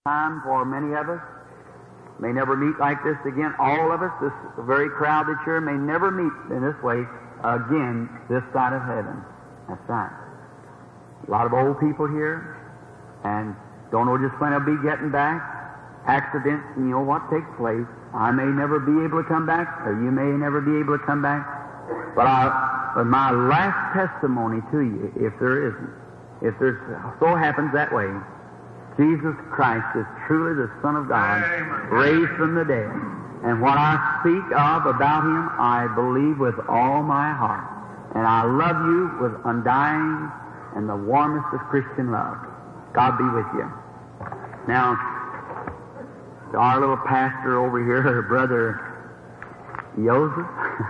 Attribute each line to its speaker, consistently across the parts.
Speaker 1: time for many of us. May never meet like this again. All of us, this very crowd that's here, may never meet in this way again this side of heaven. That's right. A lot of old people here, and don't know just when they'll be getting back. Accidents, and you know what takes place. I may never be able to come back, or you may never be able to come back. But my last testimony to you, if there so happens that way, Jesus Christ is truly the Son of God, raised from the dead. And what I speak of about Him, I believe with all my heart. And I love you with undying and the warmest of Christian love. God be with you. Now, our little pastor over here, Brother Joseph.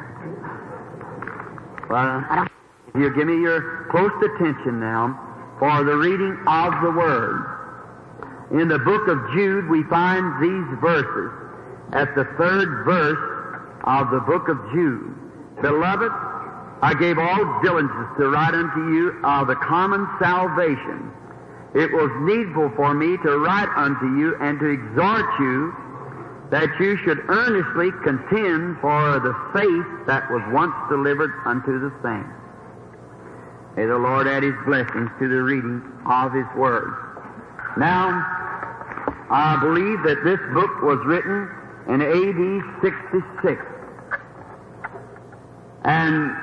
Speaker 1: Well, if you give me your close attention now for the reading of the Word. In the book of Jude, we find these verses at the 3rd verse of the book of Jude. Beloved, I gave all diligence to write unto you of the common salvation. It was needful for me to write unto you and to exhort you that you should earnestly contend for the faith that was once delivered unto the saints. May the Lord add His blessings to the reading of His Word. Now, I believe that this book was written in A.D. 66. And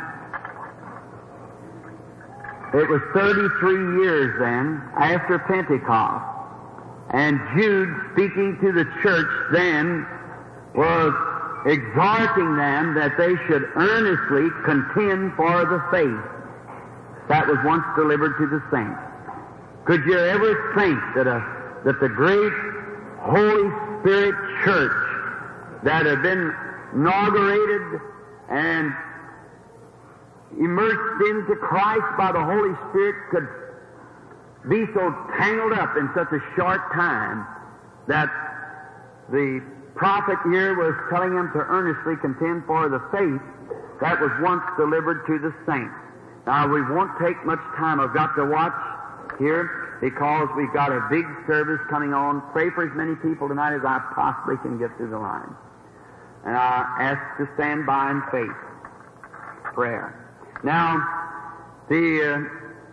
Speaker 1: it was 33 years then after Pentecost. And Jude, speaking to the church then, was exhorting them that they should earnestly contend for the faith that was once delivered to the saints. Could you ever think that the great Holy Spirit Church that had been inaugurated and immersed into Christ by the Holy Spirit could be so tangled up in such a short time that the prophet here was telling them to earnestly contend for the faith that was once delivered to the saints. Now, we won't take much time. I've got to watch here because we've got a big service coming on. Pray for as many people tonight as I possibly can get through the line. And I ask to stand by in faith. Prayer. Now, the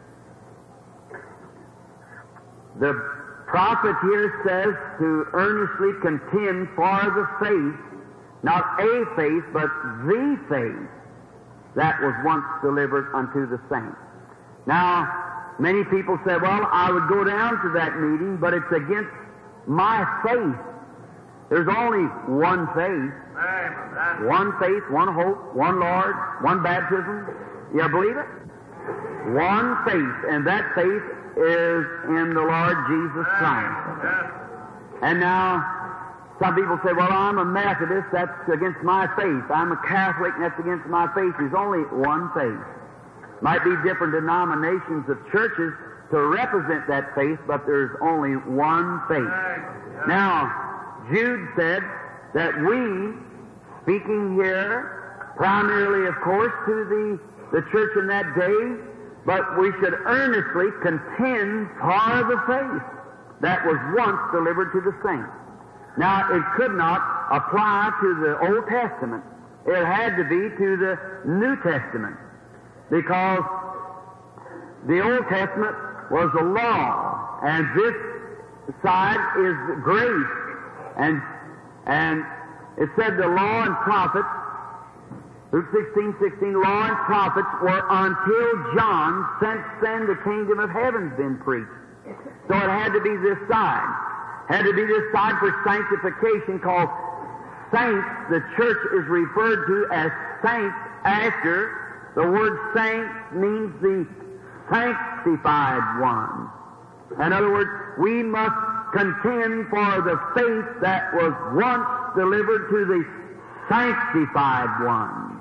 Speaker 1: prophet here says to earnestly contend for the faith, not a faith, but the faith that was once delivered unto the saints. Now, many people say, well, I would go down to that meeting, but it's against my faith. There's only one faith. One faith, one hope, one Lord, one baptism. You believe it? One faith, and that faith is in the Lord Jesus Christ. And now, some people say, well, I'm a Methodist, that's against my faith. I'm a Catholic, and that's against my faith. There's only one faith. Might be different denominations of churches to represent that faith, but there's only one faith. Now, Jude said that we, speaking here, primarily, of course, to the church in that day, but we should earnestly contend for the faith that was once delivered to the saints. Now, it could not apply to the Old Testament. It had to be to the New Testament, because the Old Testament was the law, and this side is grace. And it said the law and prophets, Luke 16:16, law and prophets were until John, since then the kingdom of heaven's been preached. So it had to be this side. Had to be this side for sanctification, called saints. The church is referred to as saints after the word saint means the sanctified one. In other words, we must contend for the faith that was once delivered to the sanctified one.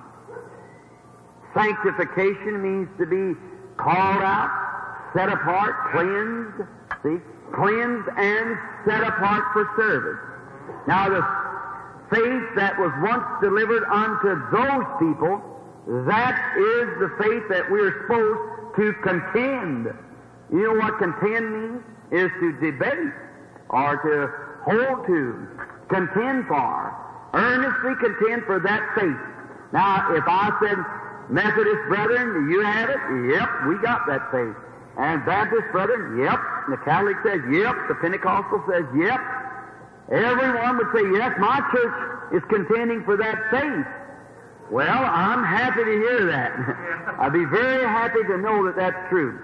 Speaker 1: Sanctification means to be called out, set apart, cleansed. See? Cleansed and set apart for service. Now, the faith that was once delivered unto those people, that is the faith that we're supposed to contend. You know what contend means? Is to debate. or to hold to, contend for, earnestly contend for that faith. Now, if I said, Methodist brethren, do you have it? Yep, we got that faith. And Baptist brethren, yep. And the Catholic says, yep. The Pentecostal says, yep. Everyone would say, yes, my church is contending for that faith. Well, I'm happy to hear that. I'd be very happy to know that that's true.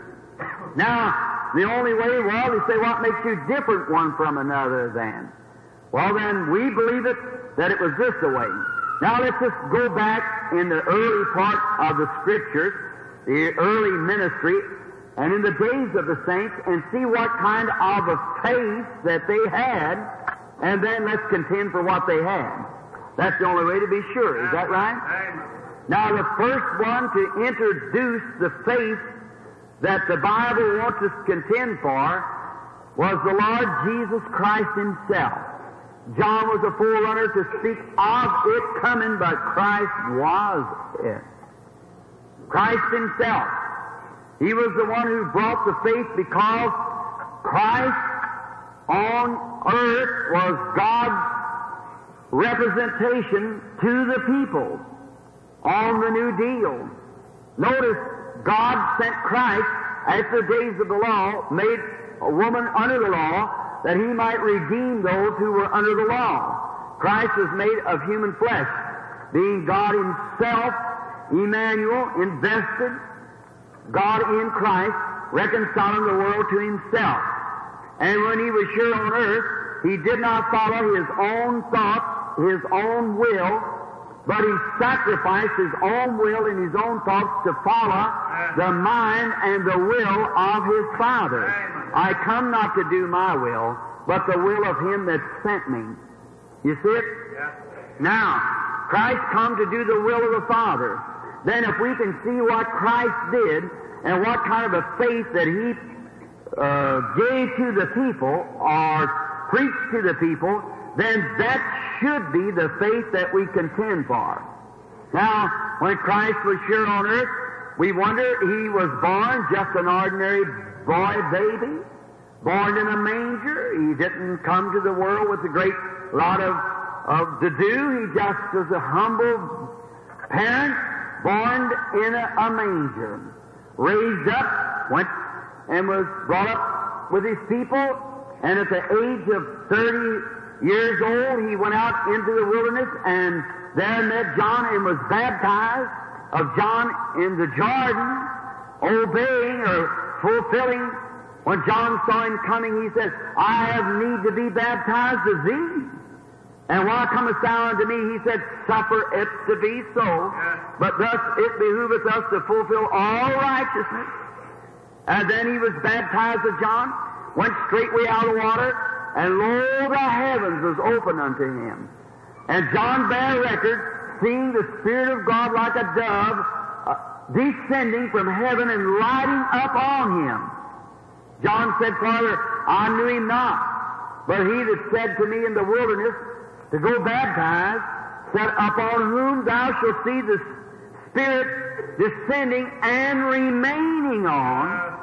Speaker 1: Now, the only way, well, they say, what makes you different one from another then? Well, then, we believe it, that it was this way. Now, let's just go back in the early part of the Scriptures, the early ministry, and in the days of the saints, and see what kind of a faith that they had, and then let's contend for what they had. That's the only way to be sure. Is that right? Now, the first one to introduce the faith that the Bible wants us to contend for was the Lord Jesus Christ Himself. John was a forerunner to speak of it coming, but Christ was it. Christ Himself. He was the one who brought the faith because Christ on earth was God's representation to the people on the New Deal. Notice, God sent Christ after the days of the law, made a woman under the law, that He might redeem those who were under the law. Christ was made of human flesh, being God Himself, Emmanuel, invested, God in Christ, reconciling the world to Himself. And when He was here on earth, He did not follow His own thoughts, His own will, but He sacrificed His own will and His own thoughts to follow the mind and the will of His Father. I come not to do my will, but the will of Him that sent me. You see it? Now, Christ come to do the will of the Father. Then if we can see what Christ did and what kind of a faith that He gave to the people or preached to the people, then that should be the faith that we contend for. Now, when Christ was here on earth, we wonder, He was born just an ordinary boy baby, born in a manger. He didn't come to the world with a great lot of to do. He just was a humble parent, born in a manger, raised up, went and was brought up with His people, and at the age of 30 years old, He went out into the wilderness and there met John and was baptized of John in the Jordan, obeying or fulfilling. When John saw Him coming, he said, I have need to be baptized of thee. And why comest thou unto me? He said, suffer it to be so. But thus it behooveth us to fulfill all righteousness. And then He was baptized of John, went straightway out of the water, and lo, the heavens was opened unto Him. And John bare record, seeing the Spirit of God like a dove descending from heaven and lighting up on Him. John said, Father, I knew Him not, but He that said to me in the wilderness to go baptize, said, upon whom thou shalt see the Spirit descending and remaining on,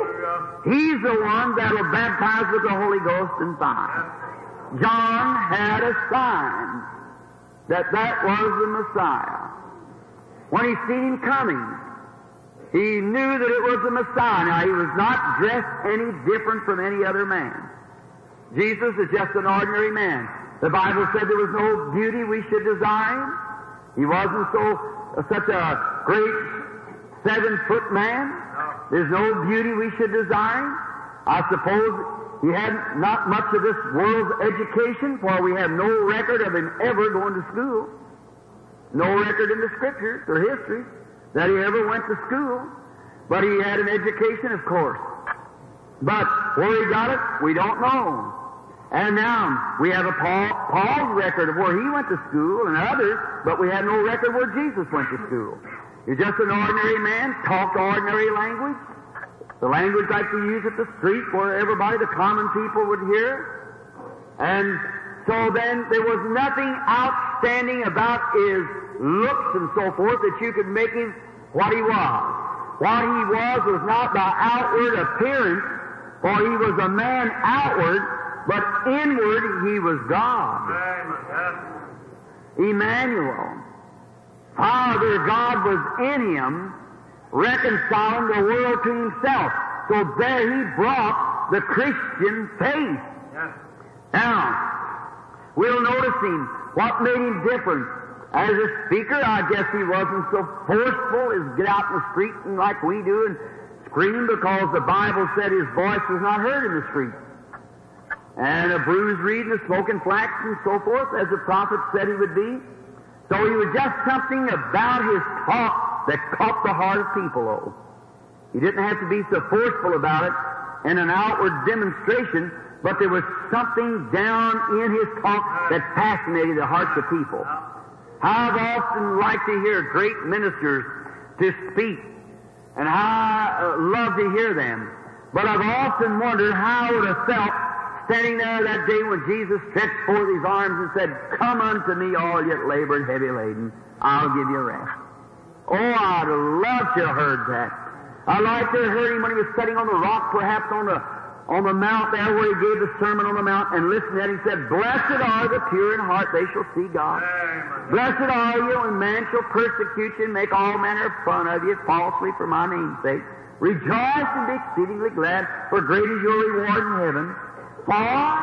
Speaker 1: He's the one that will baptize with the Holy Ghost and fire. John had a sign that was the Messiah. When he seen Him coming, he knew that it was the Messiah. Now, He was not dressed any different from any other man. Jesus is just an ordinary man. The Bible said there was no beauty we should desire Him. He wasn't such a great 7-foot man. There's no beauty we should desire Him. I suppose He had not much of this world's education, for we have no record of Him ever going to school. No record in the Scriptures or history that He ever went to school. But He had an education, of course. But where He got it, we don't know. And now we have Paul's record of where he went to school and others, but we have no record where Jesus went to school. He's just an ordinary man, talked ordinary language, the language like we use at the street where everybody, the common people, would hear. And so then there was nothing outstanding about His looks and so forth that you could make Him what He was. What He was not by outward appearance, for He was a man outward, but inward he was God. Emmanuel. Father God was in him, reconciling the world to himself. So there he brought the Christian faith. Now, we'll notice him. What made him different? As a speaker, I guess he wasn't so forceful as get out in the street and like we do and scream, because the Bible said his voice was not heard in the street. And a bruised reed and a smoking flax and so forth, as the prophet said he would be. So he was just something about his talk that caught the heart of people, oh. He didn't have to be so forceful about it in an outward demonstration, but there was something down in his talk that fascinated the hearts of people. I've often liked to hear great ministers to speak, and I love to hear them. But I've often wondered how I would have felt standing there that day when Jesus stretched forth his arms and said, "Come unto me, all yet labor and heavy laden, I'll give you rest." Oh, I'd love to have heard that. I liked to have heard him when he was sitting on the rock, perhaps on the mount there where he gave the Sermon on the Mount, and listened to that. He said, "Blessed are the pure in heart, they shall see God. Blessed are you when man shall persecute you and make all manner of fun of you falsely for my name's sake. Rejoice and be exceedingly glad, for great is your reward in heaven. For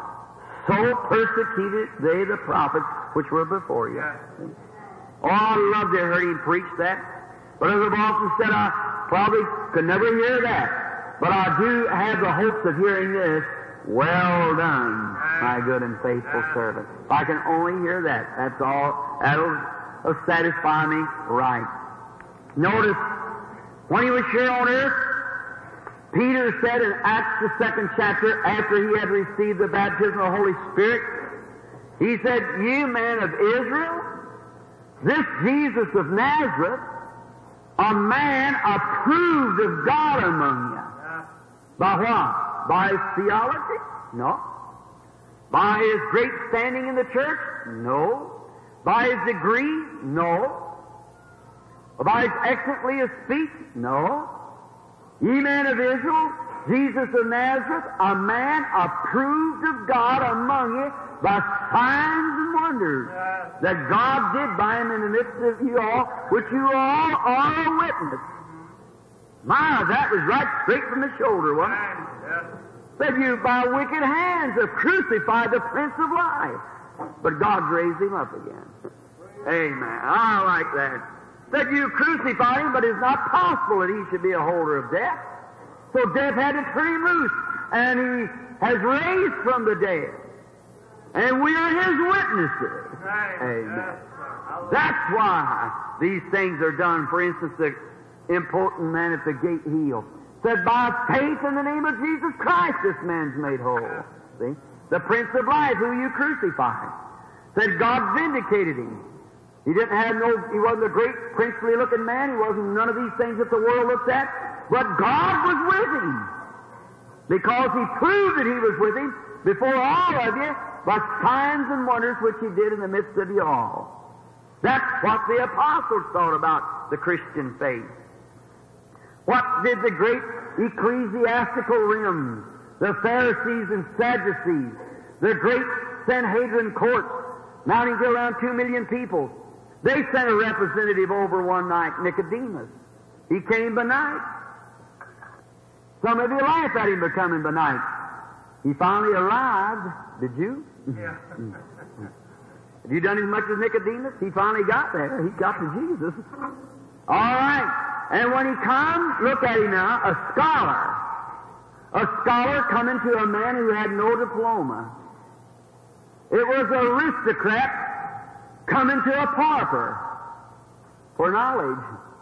Speaker 1: so persecuted they the prophets which were before you." Oh, I love to hear him preach that. But as I've often said, I probably could never hear that. But I do have the hopes of hearing this, "Well done, my good and faithful servant." If I can only hear that, that's all. That'll satisfy me right. Notice, when he was here on earth, Peter said in Acts the 2nd chapter, after he had received the baptism of the Holy Spirit, he said, "You men of Israel, this Jesus of Nazareth, a man approved of God among you." By what? By his theology? No. By his great standing in the church? No. By his degree? No. By his excellently of speech? No. Ye men of Israel, Jesus of Nazareth, a man approved of God among you by signs and wonders that God did by him in the midst of you all, which you all are a witness. My, that was right straight from the shoulder, wasn't it? Said you by wicked hands have crucified the Prince of Life, but God raised him up again. Amen. I like that. Said you crucified him, but it's not possible that he should be a holder of death. So death had to turn him loose, and he has raised from the dead. And we are his witnesses. Amen. That's why these things are done. For instance, the impotent man at the gate healed. Said, "By faith in the name of Jesus Christ, this man's made whole." See? The Prince of Life, who you crucified. Said, God vindicated him. He wasn't a great princely looking man. He wasn't none of these things that the world looks at. But God was with him. Because he proved that he was with him before all of you by signs and wonders which he did in the midst of you all. That's what the apostles thought about the Christian faith. What did the great ecclesiastical realm, the Pharisees and Sadducees, the great Sanhedrin courts, mounting to around 2 million people, they sent a representative over one night, Nicodemus. He came by night. Some of you laugh at him for coming by night. He finally arrived. Did you?
Speaker 2: Yeah.
Speaker 1: Have you done as much as Nicodemus? He finally got there. He got to Jesus. All right. And when he comes, look at him now, a scholar. A scholar coming to a man who had no diploma. It was an aristocrat coming to a pauper for knowledge.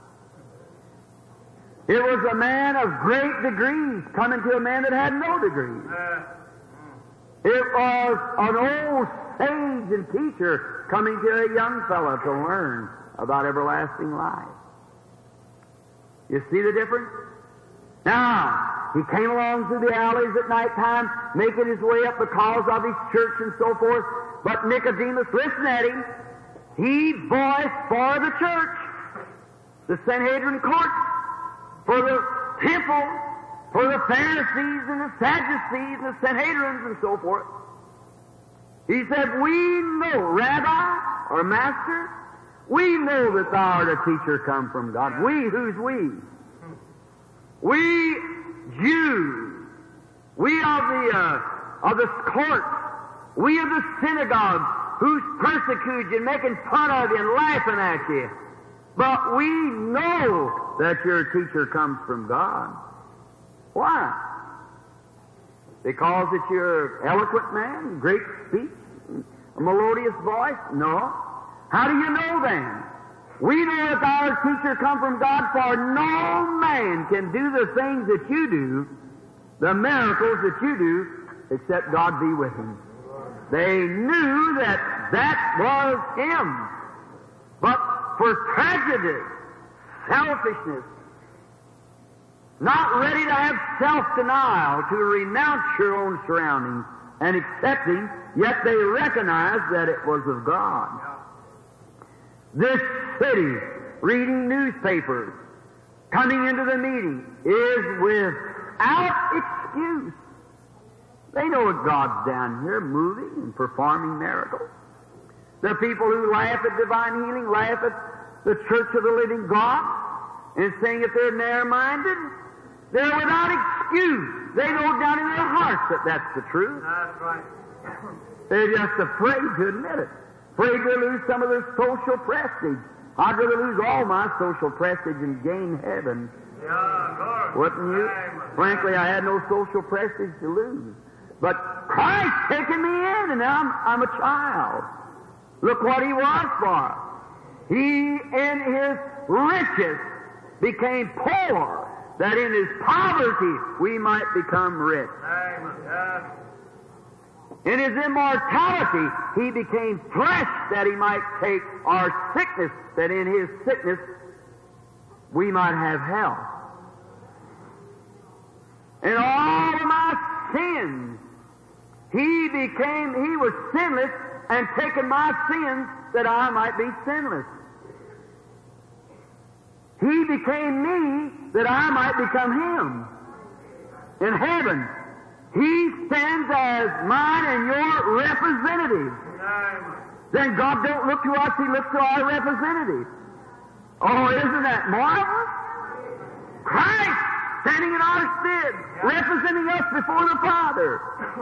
Speaker 1: It was a man of great degrees coming to a man that had no degrees. It was an old sage and teacher coming to a young fellow to learn about everlasting life. You see the difference? Now, he came along through the alleys at night time, making his way up because of his church and so forth. But Nicodemus, listen at him. He voiced for the church, the Sanhedrin court, for the temple, for the Pharisees and the Sadducees and the Sanhedrins and so forth. He said, we know, Rabbi or Master, we know that thou art a teacher come from God. We, who's we? We Jews, we of the courts, we of the synagogues, who's persecuting you and making fun of you and laughing at you. But we know that your teacher comes from God. Why? Because that you're an eloquent man, great speech, a melodious voice? No. How do you know then? We know that our teacher come from God, for no man can do the things that you do, the miracles that you do, except God be with him. They knew that that was him. But for prejudice, selfishness, not ready to have self-denial, to renounce your own surroundings and accepting, yet they recognized that it was of God. This city, reading newspapers, coming into the meeting, is without excuse. They know that God's down here moving and performing miracles. The people who laugh at divine healing, laugh at the Church of the Living God, and saying that they're narrow-minded, they're without excuse. They know down in their hearts that that's the truth.
Speaker 2: That's right.
Speaker 1: They're just afraid to admit it. Afraid to lose some of their social prestige. I'd rather lose all my social prestige and gain heaven.
Speaker 2: Yeah, Lord.
Speaker 1: Wouldn't you? Frankly, I had no social prestige to lose. But Christ taken me in, and now I'm a child. Look what he was for. He, in his riches, became poor, that in his poverty we might become rich.
Speaker 2: Amen. Yes.
Speaker 1: In his immortality, he became flesh, that he might take our sickness, that in his sickness we might have health. In all of my sins, he was sinless, and taken my sins that I might be sinless. He became me that I might become him. In heaven, he stands as mine and your representative. Then God don't look to us, he looks to our representative. Oh, isn't that marvelous? Christ standing in our stead, representing us before the Father.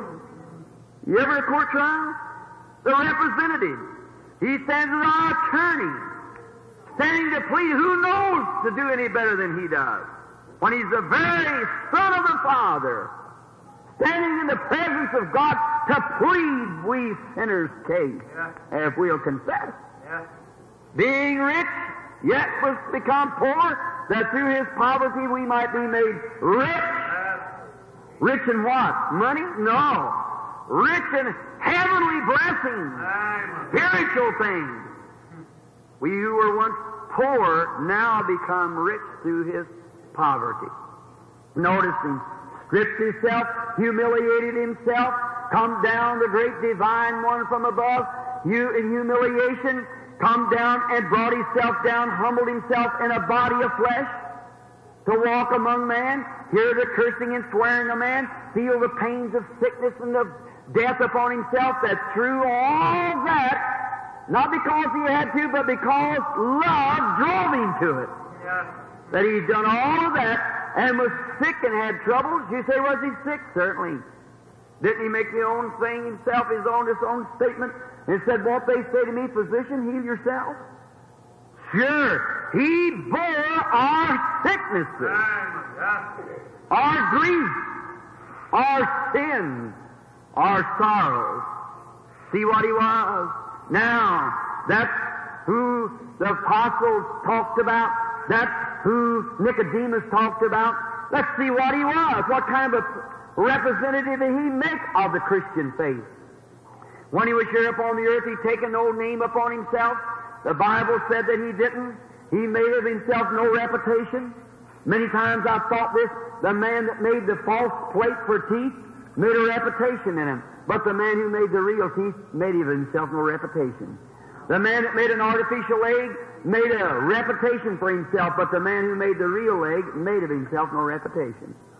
Speaker 1: You ever a court trial? The representative. He stands as our attorney, standing to plead. Who knows to do any better than he does? When he's the very Son of the Father, standing in the presence of God to plead we sinners' case, if we'll confess. Being rich, yet was become poor, that through his poverty we might be made rich. Rich in what? Money? No. Rich in heavenly blessings, spiritual things. We who were once poor now become rich through his poverty. Notice him stripped himself, humiliated himself, come down, the great divine one from above, in humiliation, come down and brought himself down, humbled himself in a body of flesh, to walk among man, hear the cursing and swearing of man, feel the pains of sickness and of death upon himself. That's through all that, not because he had to, but because love drove him to it. That he's done all of that and was sick and had troubles. You say, was he sick? Certainly. Didn't he make the own thing himself, his own statement, and said, won't they say to me, physician, heal yourself? Sure. He bore our sicknesses, our grief, our sins, our sorrows. See what he was? Now, that's who the apostles talked about. That's who Nicodemus talked about. Let's see what he was. What kind of a representative did he make of the Christian faith? When he was here upon the earth, he'd taken no name upon himself. The Bible said that he didn't. He made of himself no reputation. Many times I've thought this, the man that made the false plate for teeth made a reputation in him. But the man who made the real teeth made of himself no reputation. The man that made an artificial leg made a reputation for himself, but the man who made the real leg made of himself no reputation.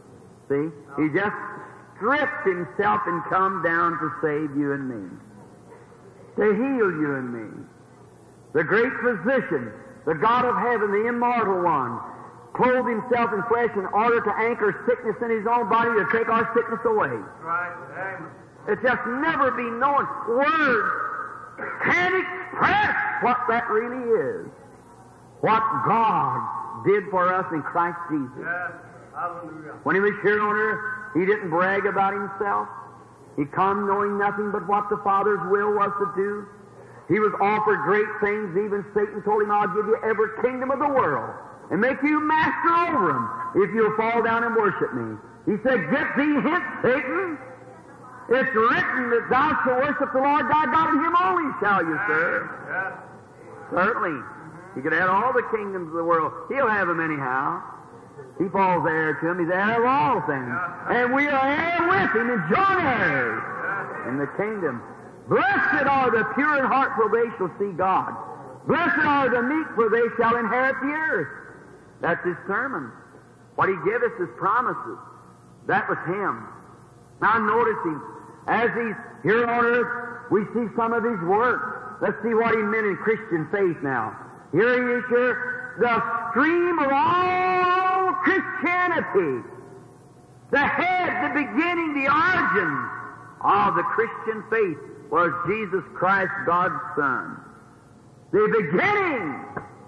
Speaker 1: See? He just stripped himself and come down to save you and me, to heal you and me. The great physician, the God of heaven, the immortal one, clothed himself in flesh in order to anchor sickness in his own body to take our sickness away.
Speaker 2: Right. Amen.
Speaker 1: It's just never been known. Words can't express what that really is. What God did for us in Christ Jesus.
Speaker 2: Yes. Hallelujah.
Speaker 1: When he was here on earth, he didn't brag about himself. He come knowing nothing but what the Father's will was to do. He was offered great things. Even Satan told him, I'll give you every kingdom of the world and make you master over them if you'll fall down and worship me. He said, get thee hence, Satan. It's written that thou shalt worship the Lord thy God, and him only shall you serve.
Speaker 2: Yes.
Speaker 1: Certainly. He could have all the kingdoms of the world. He'll have them anyhow. He falls heir to him. He's heir of all things. And we are heir with him and joint heirs in the kingdom. Blessed are the pure in heart, for they shall see God. Blessed are the meek, for they shall inherit the earth. That's his sermon. What he gave us is promises. That was him. Now notice him. As he's here on earth, we see some of his work. Let's see what he meant in Christian faith now. Here he is here, the stream of all Christianity. The head, the beginning, the origin of the Christian faith was Jesus Christ, God's Son. The beginning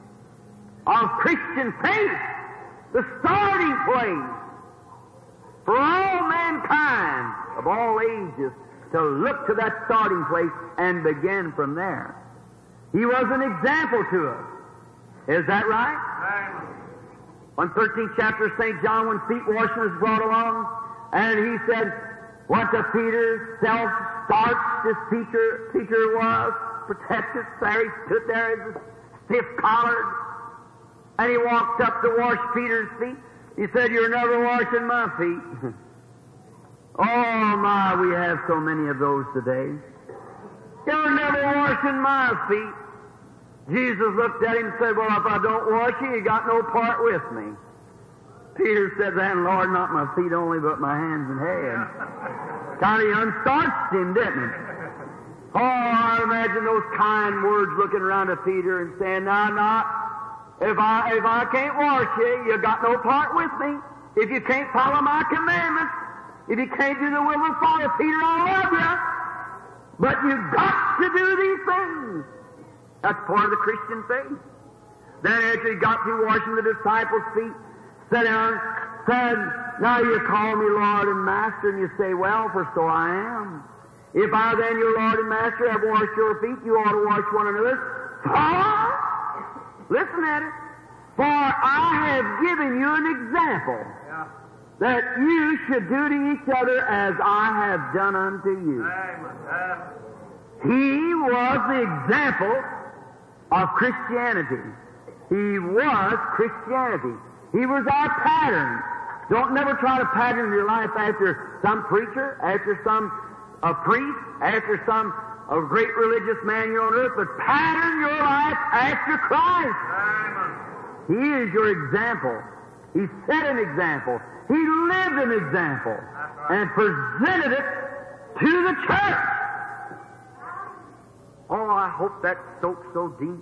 Speaker 1: of Christian faith, the starting place for all mankind of all ages to look to that starting place and begin from there. He was an example to us. Is that right? On 13th chapter of St. John, when feet washing was brought along, and he said, what the Peter self-starched this teacher was, protected, there he stood there as a stiff-collared, and he walked up to wash Peter's feet. He said, you're never washing my feet. Oh my, we have so many of those today. You're never washing my feet. Jesus looked at him and said, well, if I don't wash you, you got no part with me. Peter said, then, Lord, not my feet only, but my hands and head. Kind of unstarched him, didn't it? Oh, I imagine those kind words looking around at Peter and saying, if I can't wash you, you got no part with me. If you can't follow my commandments, if you can't do the will of the Father, Peter, I love you. But you've got to do these things. That's part of the Christian faith. Then after he got through washing the disciples' feet, sat down, said, now you call me Lord and Master, and you say, well, for so I am. If I then, your Lord and Master, have washed your feet, you ought to wash one another's. Listen at it. For I have given you an example that you should do to each other as I have done unto you. He was the example of Christianity. He was Christianity. He was our pattern. Don't never try to pattern your life after some preacher, after some priest, after some great religious man here on earth, but pattern your life after Christ. He is your example. He set an example. He lived an example and presented it to the church. Oh, I hope that soaks so deep.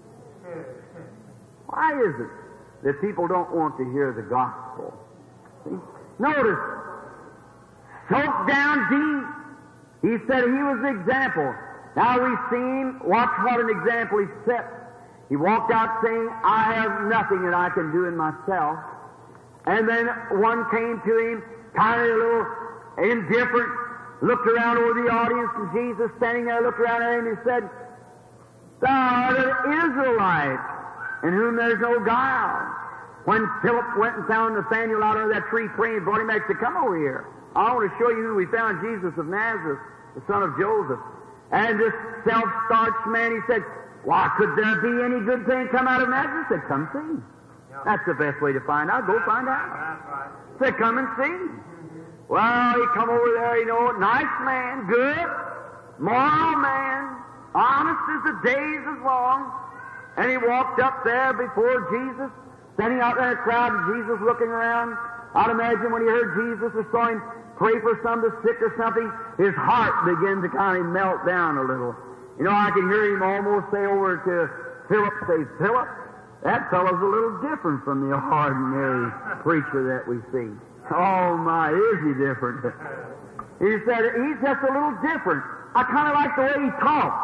Speaker 1: Why is it that people don't want to hear the gospel? See? Notice, soaked down deep. He said he was the example. Now we've seen, watch what an example he set. He walked out saying, I have nothing that I can do in myself. And then one came to him, kind of a little indifferent, looked around over the audience, and Jesus standing there looked around at him and said, thou art an Israelite, in whom there's no guile. When Philip went and found Nathanael out under that tree praying, brought him back, said, come over here. I want to show you who we found, Jesus of Nazareth, the son of Joseph. And this self-starched man, he said, why, could there be any good thing come out of Nazareth? He said, come see. That's the best way to find out. Go find out. He said, come and see. Well, he come over there, you know, nice man, good, moral man, honest as the days is long. And he walked up there before Jesus, standing out there in a crowd, and Jesus looking around, I'd imagine when he heard Jesus or saw him pray for some that's sick or something, his heart began to kind of melt down a little. You know, I can hear him almost say over to Philip, say, Philip, that fellow's a little different from the ordinary preacher that we see. Oh my, is he different? He said, he's just a little different. I kind of like the way he talks.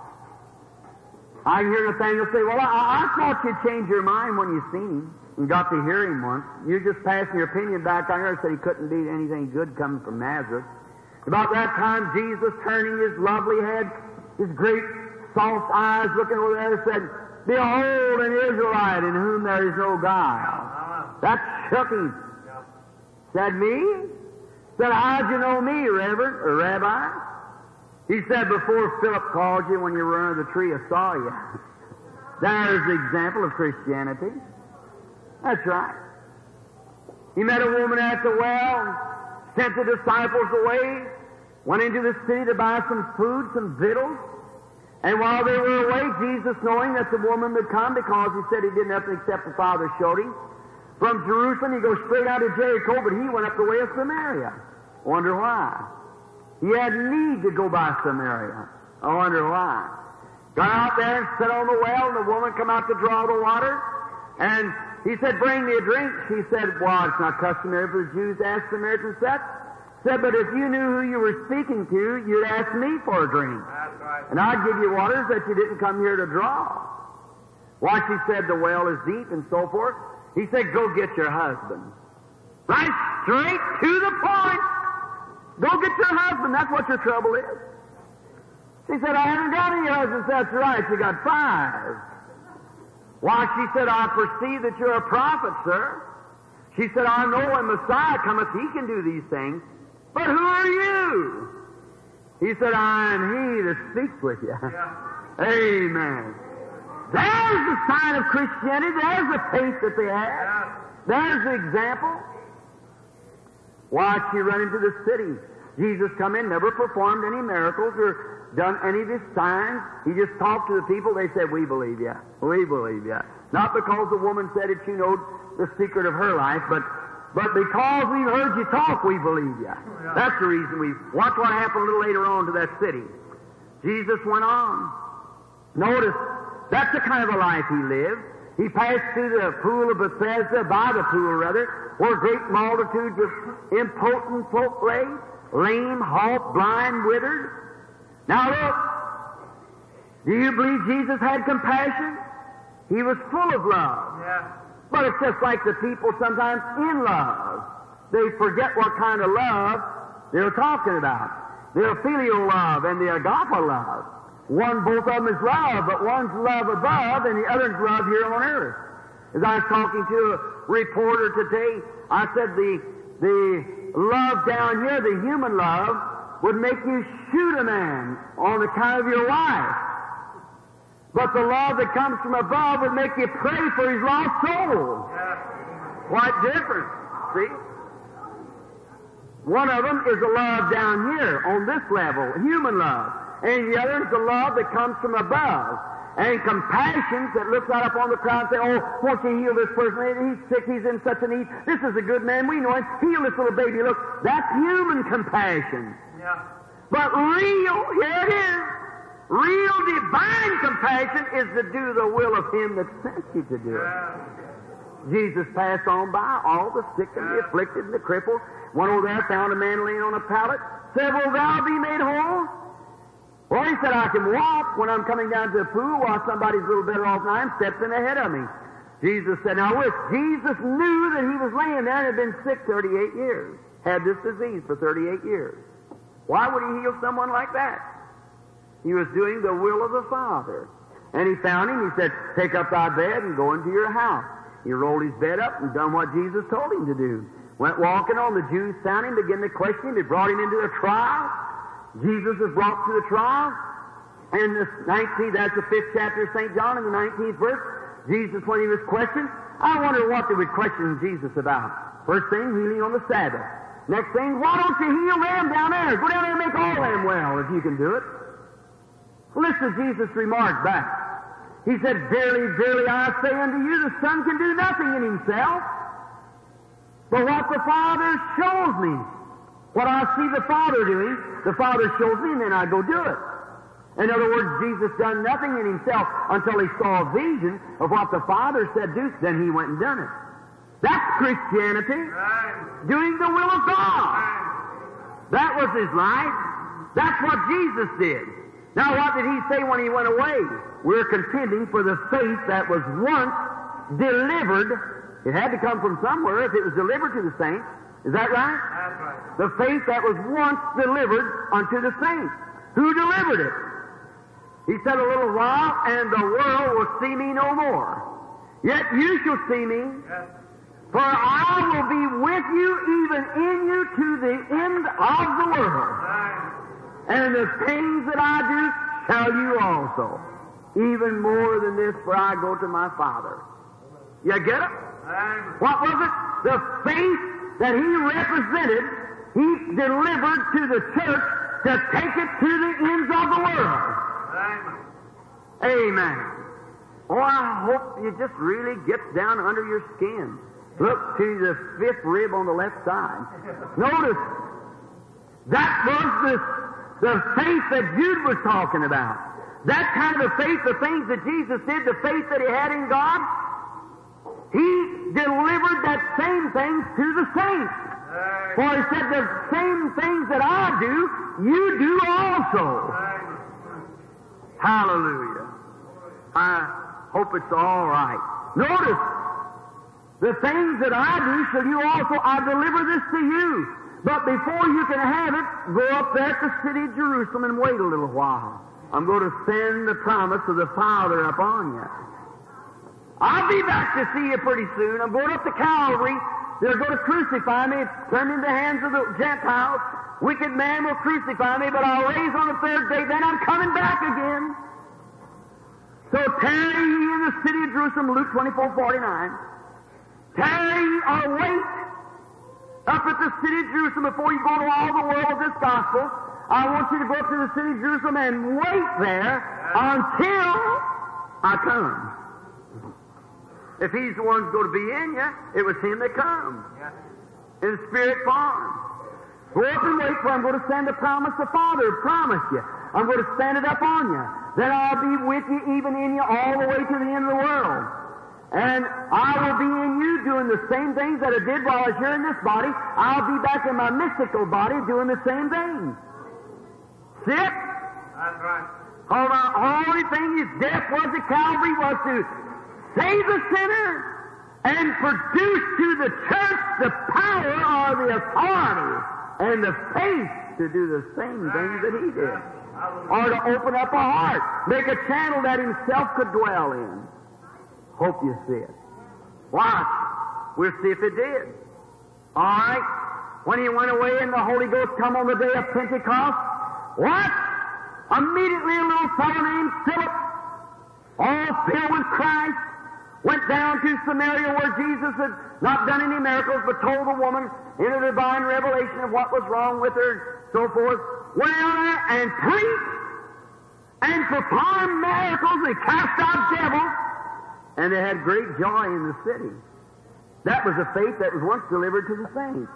Speaker 1: I hear Nathaniel say, well, I thought you'd change your mind when you seen him and got to hear him once. You're just passing your opinion back on here and said he couldn't be anything good coming from Nazareth. About that time, Jesus, turning his lovely head, his great soft eyes looking over there, said, behold an Israelite in whom there is no guile. That shook him. Said, me? Said, how'd you know me, Reverend, or Rabbi? He said, before Philip called you when you were under the tree, I saw you. There's the example of Christianity. That's right. He met a woman at the well, sent the disciples away, went into the city to buy some food, some victuals, and while they were away, Jesus, knowing that the woman would come, because he said he did nothing except the Father showed him, from Jerusalem he goes straight out to Jericho, but he went up the way of Samaria. Wonder why? He had need to go by Samaria. I wonder why. Got out there and sat on the well, and the woman come out to draw the water, and he said, bring me a drink. She said, well, it's not customary for the Jews to ask Samaritans that. Said, but if you knew who you were speaking to, you'd ask me for a drink.
Speaker 2: That's right.
Speaker 1: And I'd give you waters that you didn't come here to draw. Why, she said, the well is deep and so forth. He said, go get your husband. Right straight to the point. Go get your husband. That's what your trouble is. She said, I haven't got any husbands. That's right. You got 5. Why, she said, I perceive that you're a prophet, sir. She said, I know when Messiah cometh, he can do these things. But who are you? He said, I am he that speaks with you.
Speaker 2: Yeah.
Speaker 1: Amen. There's the sign of Christianity. There's the faith that they have.
Speaker 2: Yeah.
Speaker 1: There's the example. Watch you run into the city. Jesus come in, never performed any miracles or done any of his signs. He just talked to the people. They said, we believe you. We believe you. Not because the woman said it, she knowed the secret of her life, but because we've heard you talk, we believe you.
Speaker 2: Yeah.
Speaker 1: That's the reason we... Watch what happened a little later on to that city. Jesus went on. Notice, that's the kind of a life he lived. He passed through the pool of Bethesda, by the pool rather, where great multitudes of impotent folk lay, lame, halt, blind, withered. Now look, do you believe Jesus had compassion? He was full of love.
Speaker 2: Yeah.
Speaker 1: But it's just like the people sometimes in love. They forget what kind of love they're talking about. The filial love and the agape love. Both of them is love, but one's love above and the other's love here on earth. As I was talking to a reporter today, I said the love down here, the human love, would make you shoot a man on account of your wife. But the love that comes from above would make you pray for his lost soul.
Speaker 2: Yeah.
Speaker 1: Quite different, see? One of them is a love down here, on this level, human love. And the other is the love that comes from above. And compassion that looks out upon the crowd and says, oh, won't you heal this person? He's sick, he's in such a need. This is a good man, we know him. Heal this little baby. Look, that's human compassion.
Speaker 2: Yeah.
Speaker 1: But real, here it is, real divine compassion is to do the will of him that sent you to do it.
Speaker 2: Yeah.
Speaker 1: Jesus passed on by all the sick and the afflicted and the crippled. One over there found a man laying on a pallet. Said, will thou be made whole? Well, he said, I can walk when I'm coming down to the pool while somebody's a little better off than I am, steps in ahead of me. Jesus said, now look, Jesus knew that he was laying there and had been sick 38 years. Had this disease for 38 years. Why would he heal someone like that? He was doing the will of the Father. And he found him, he said, take up thy bed and go into your house. He rolled his bed up and done what Jesus told him to do. Went walking on, the Jews found him, began to question him, they brought him into a trial. Jesus was brought to the trial. And the 19th, that's the 5th chapter of St. John, in the 19th verse, Jesus, when he was questioned, I wonder what they would question Jesus about. First thing, healing on the Sabbath. Next thing, why don't you heal them down there? Go down there and make all them well, if you can do it. Listen to Jesus' remark back. He said, verily, verily, I say unto you, the Son can do nothing in himself. But what the Father shows me, what I see the Father doing, the Father shows me, and then I go do it. In other words, Jesus done nothing in himself until he saw a vision of what the Father said do, then he went and done it. That's Christianity, doing the will of God. That was his life. That's what Jesus did. Now what did he say when he went away? We're contending for the faith that was once delivered. It had to come from somewhere if it was delivered to the saints. Is that right?
Speaker 2: That's right.
Speaker 1: The faith that was once delivered unto the saints. Who delivered it? He said, a little while, and the world will see me no more. Yet you shall see me,
Speaker 2: Yes.
Speaker 1: for I will be with you, even in you, to the end of the world.
Speaker 2: Amen.
Speaker 1: And the things that I do shall you also. Even more than this, for I go to my Father. You get it?
Speaker 2: Amen.
Speaker 1: What was it? The faith that he represented, he delivered to the church to take it to the ends of the world.
Speaker 2: Amen.
Speaker 1: Amen. Oh, I hope it just really gets down under your skin. Look to the fifth rib on the left side. Notice, that was the faith that Jude was talking about. That kind of faith, the things that Jesus did, the faith that he had in God, he delivered that same things to the saints.
Speaker 2: Amen.
Speaker 1: For he said, the same things that I do, you do also.
Speaker 2: Amen.
Speaker 1: Hallelujah. I hope it's all right. Notice, the things that I do shall you also, I deliver this to you. But before you can have it, go up there to the city of Jerusalem and wait a little while. I'm going to send the promise of the Father upon you. I'll be back to see you pretty soon. I'm going up to Calvary. They're going to crucify me, turn me in the hands of the Gentiles. Wicked man will crucify me, but I'll raise on the third day. Then I'm coming back again. So tarry ye in the city of Jerusalem, Luke 24:49. Tarry or wait up at the city of Jerusalem before you go to all the world with this gospel. I want you to go up to the city of Jerusalem and wait there until I come. If he's the one who's going to be in you, it was him that come.
Speaker 2: Yes.
Speaker 1: In spirit form. Go up and wait, for I'm going to send the promise the Father promised you. I'm going to stand it up on you. Then I'll be with you, even in you, all the way to the end of the world. And I will be in you doing the same things that I did while I was here in this body. I'll be back in my mystical body doing the same things. See it?
Speaker 2: That's right.
Speaker 1: Hold on. Only thing his death was at Calvary was to save the sinner and produce to the church the power or the authority and the faith to do the same things that he did. Or to open up a heart, make a channel that himself could dwell in. Hope you see it. Watch. We'll see if it did. All right. When he went away and the Holy Ghost come on the day of Pentecost, what? Immediately a little fellow named Philip, all filled with Christ, went down to Samaria where Jesus had not done any miracles but told the woman in a divine revelation of what was wrong with her and so forth. Went out there and preached and performed miracles and cast out devils, and they had great joy in the city. That was a faith that was once delivered to the saints.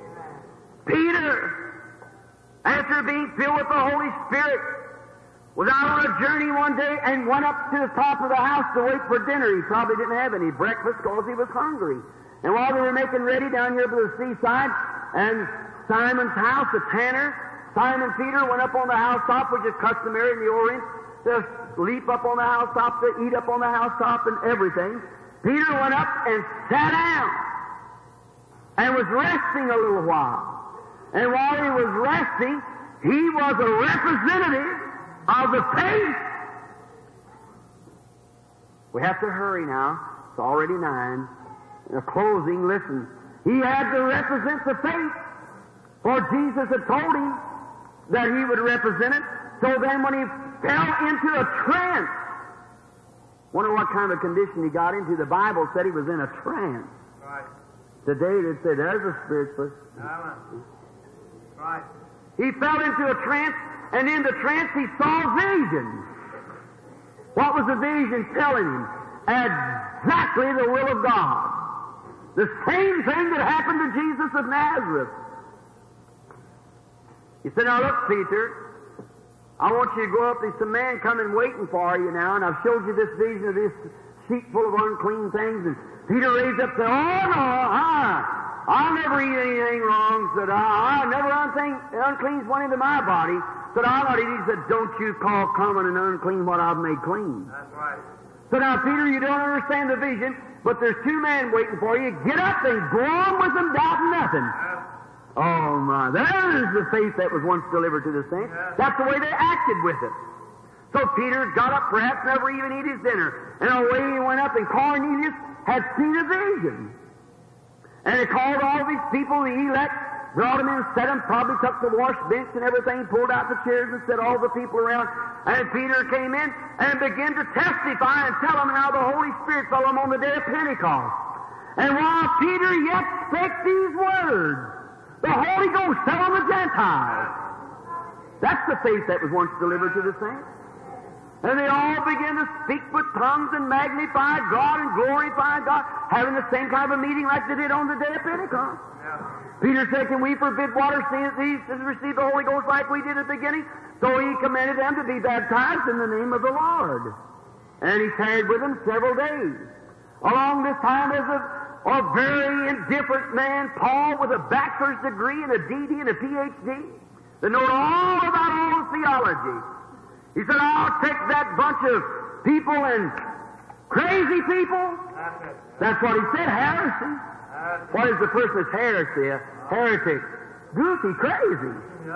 Speaker 1: Peter, after being filled with the Holy Spirit, was out on a journey one day and went up to the top of the house to wait for dinner. He probably didn't have any breakfast because he was hungry. And while they were making ready down here by the seaside, and Simon's house, the tanner, Simon Peter went up on the housetop, which is customary in the Orient, to leap up on the housetop, to eat up on the housetop and everything. Peter went up and sat down and was resting a little while. And while he was resting, he was a representative of the faith. We have to hurry now. It's already 9. In a closing, listen. He had to represent the faith, for Jesus had told him that he would represent it. So then when he fell into a trance, wonder what kind of condition he got into. The Bible said he was in a trance.
Speaker 2: Right.
Speaker 1: Today they'd say, there's a spiritualist.
Speaker 2: Amen. Right.
Speaker 1: He fell into a trance, and in the trance he saw visions. What was the vision telling him? Exactly the will of God. The same thing that happened to Jesus of Nazareth. He said, now look, Peter, I want you to go up. There's some man coming waiting for you now, and I've showed you this vision of this sheep full of unclean things. And Peter raised up and said, oh, no, I'll never eat anything wrong. Said, I never uncleans one into my body. Said, I'll not eat. He said, don't you call common and unclean what I've made clean.
Speaker 2: That's right.
Speaker 1: So now, Peter, you don't understand the vision, but there's two men waiting for you. Get up and go on with them, doubting nothing. Oh, my. There's the faith that was once delivered to the saints. That's the way they acted with it. So Peter got up, perhaps never even eat his dinner, and away he went up, and Cornelius had seen a vision. And he called all these people, the elect, brought them in, set them, probably took the wash bench and everything, pulled out the chairs and set all the people around. And Peter came in and began to testify and tell them how the Holy Spirit fell on the day of Pentecost. And while Peter yet spake these words, the Holy Ghost fell on the Gentiles. That's the faith that was once delivered to the saints. And they all began to speak with tongues and magnify God and glorify God, having the same kind of a meeting like they did on the day of Pentecost. Peter said, can we forbid water seeing that these receive the Holy Ghost like we did at the beginning? So he commanded them to be baptized in the name of the Lord. And he tarried with them several days. Along this time was a very indifferent man, Paul, with a bachelor's degree and a DD and a PhD, that knew all about all of theology. He said, I'll take that bunch of people and crazy people. That's what he said, heresy. What is the person that's heresy? A heretic. Goofy, crazy.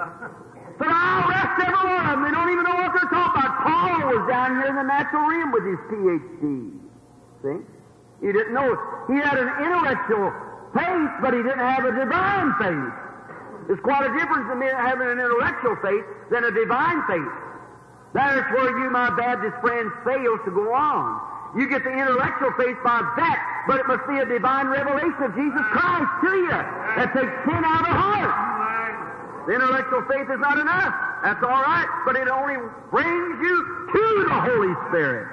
Speaker 1: But I'll arrest every one of them. They don't even know what they're talking about. Paul was down here in the natural realm with his PhD. See? You didn't know. He had an intellectual faith, but he didn't have a divine faith. There's quite a difference in having an intellectual faith than a divine faith. That's where you, my Baptist friends, fail to go on. You get the intellectual faith by that, but it must be a divine revelation of Jesus Christ to you that takes sin out of the heart. The intellectual faith is not enough. That's all right, but it only brings you to the Holy Spirit.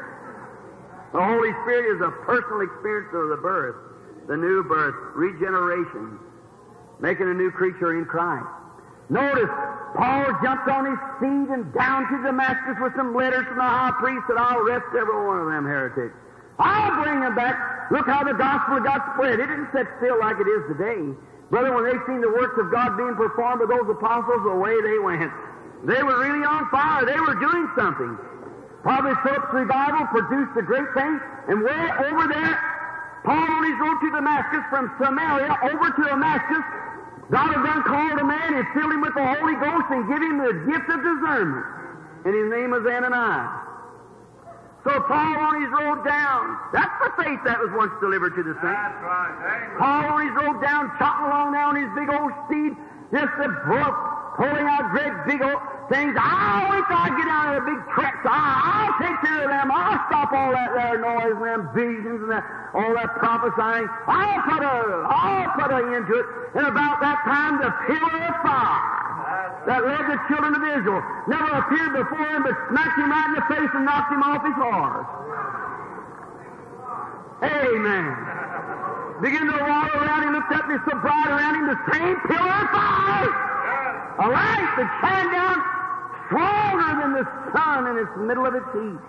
Speaker 1: The Holy Spirit is a personal experience of the birth, the new birth, regeneration, making a new creature in Christ. Notice, Paul jumped on his feet and down to Damascus with some letters from the high priest that I'll arrest every one of them heretics. I'll bring them back. Look how the gospel got spread. It didn't sit still like it is today. Brother, when they seen the works of God being performed by those apostles, away they went. They were really on fire. They were doing something. Probably Philip's revival produced a great thing. And way over there, Paul on his road to Damascus, from Samaria over to Damascus, God had done called a man and filled him with the Holy Ghost and give him the gift of discernment. And his name was Ananias. So Paul on his road down, that's the faith that was once delivered to the saints.
Speaker 2: That's right. Amen.
Speaker 1: Paul on his road down, trotting along now on his big old steed, just a brook, pulling out great big old things. I'll wait till I get out of the big treks. I'll take care of them. I'll stop all that there noise and them visions and all that prophesying. I'll put an end to it. And about that time, the pillar of fire that led the children of Israel never appeared before him, but smacked him right in the face and knocked him off his horse. Amen. Began to walk around him, looked up, and it's so bright around him, the same pillar of fire. A light that shined down stronger than the sun in its middle of its heat.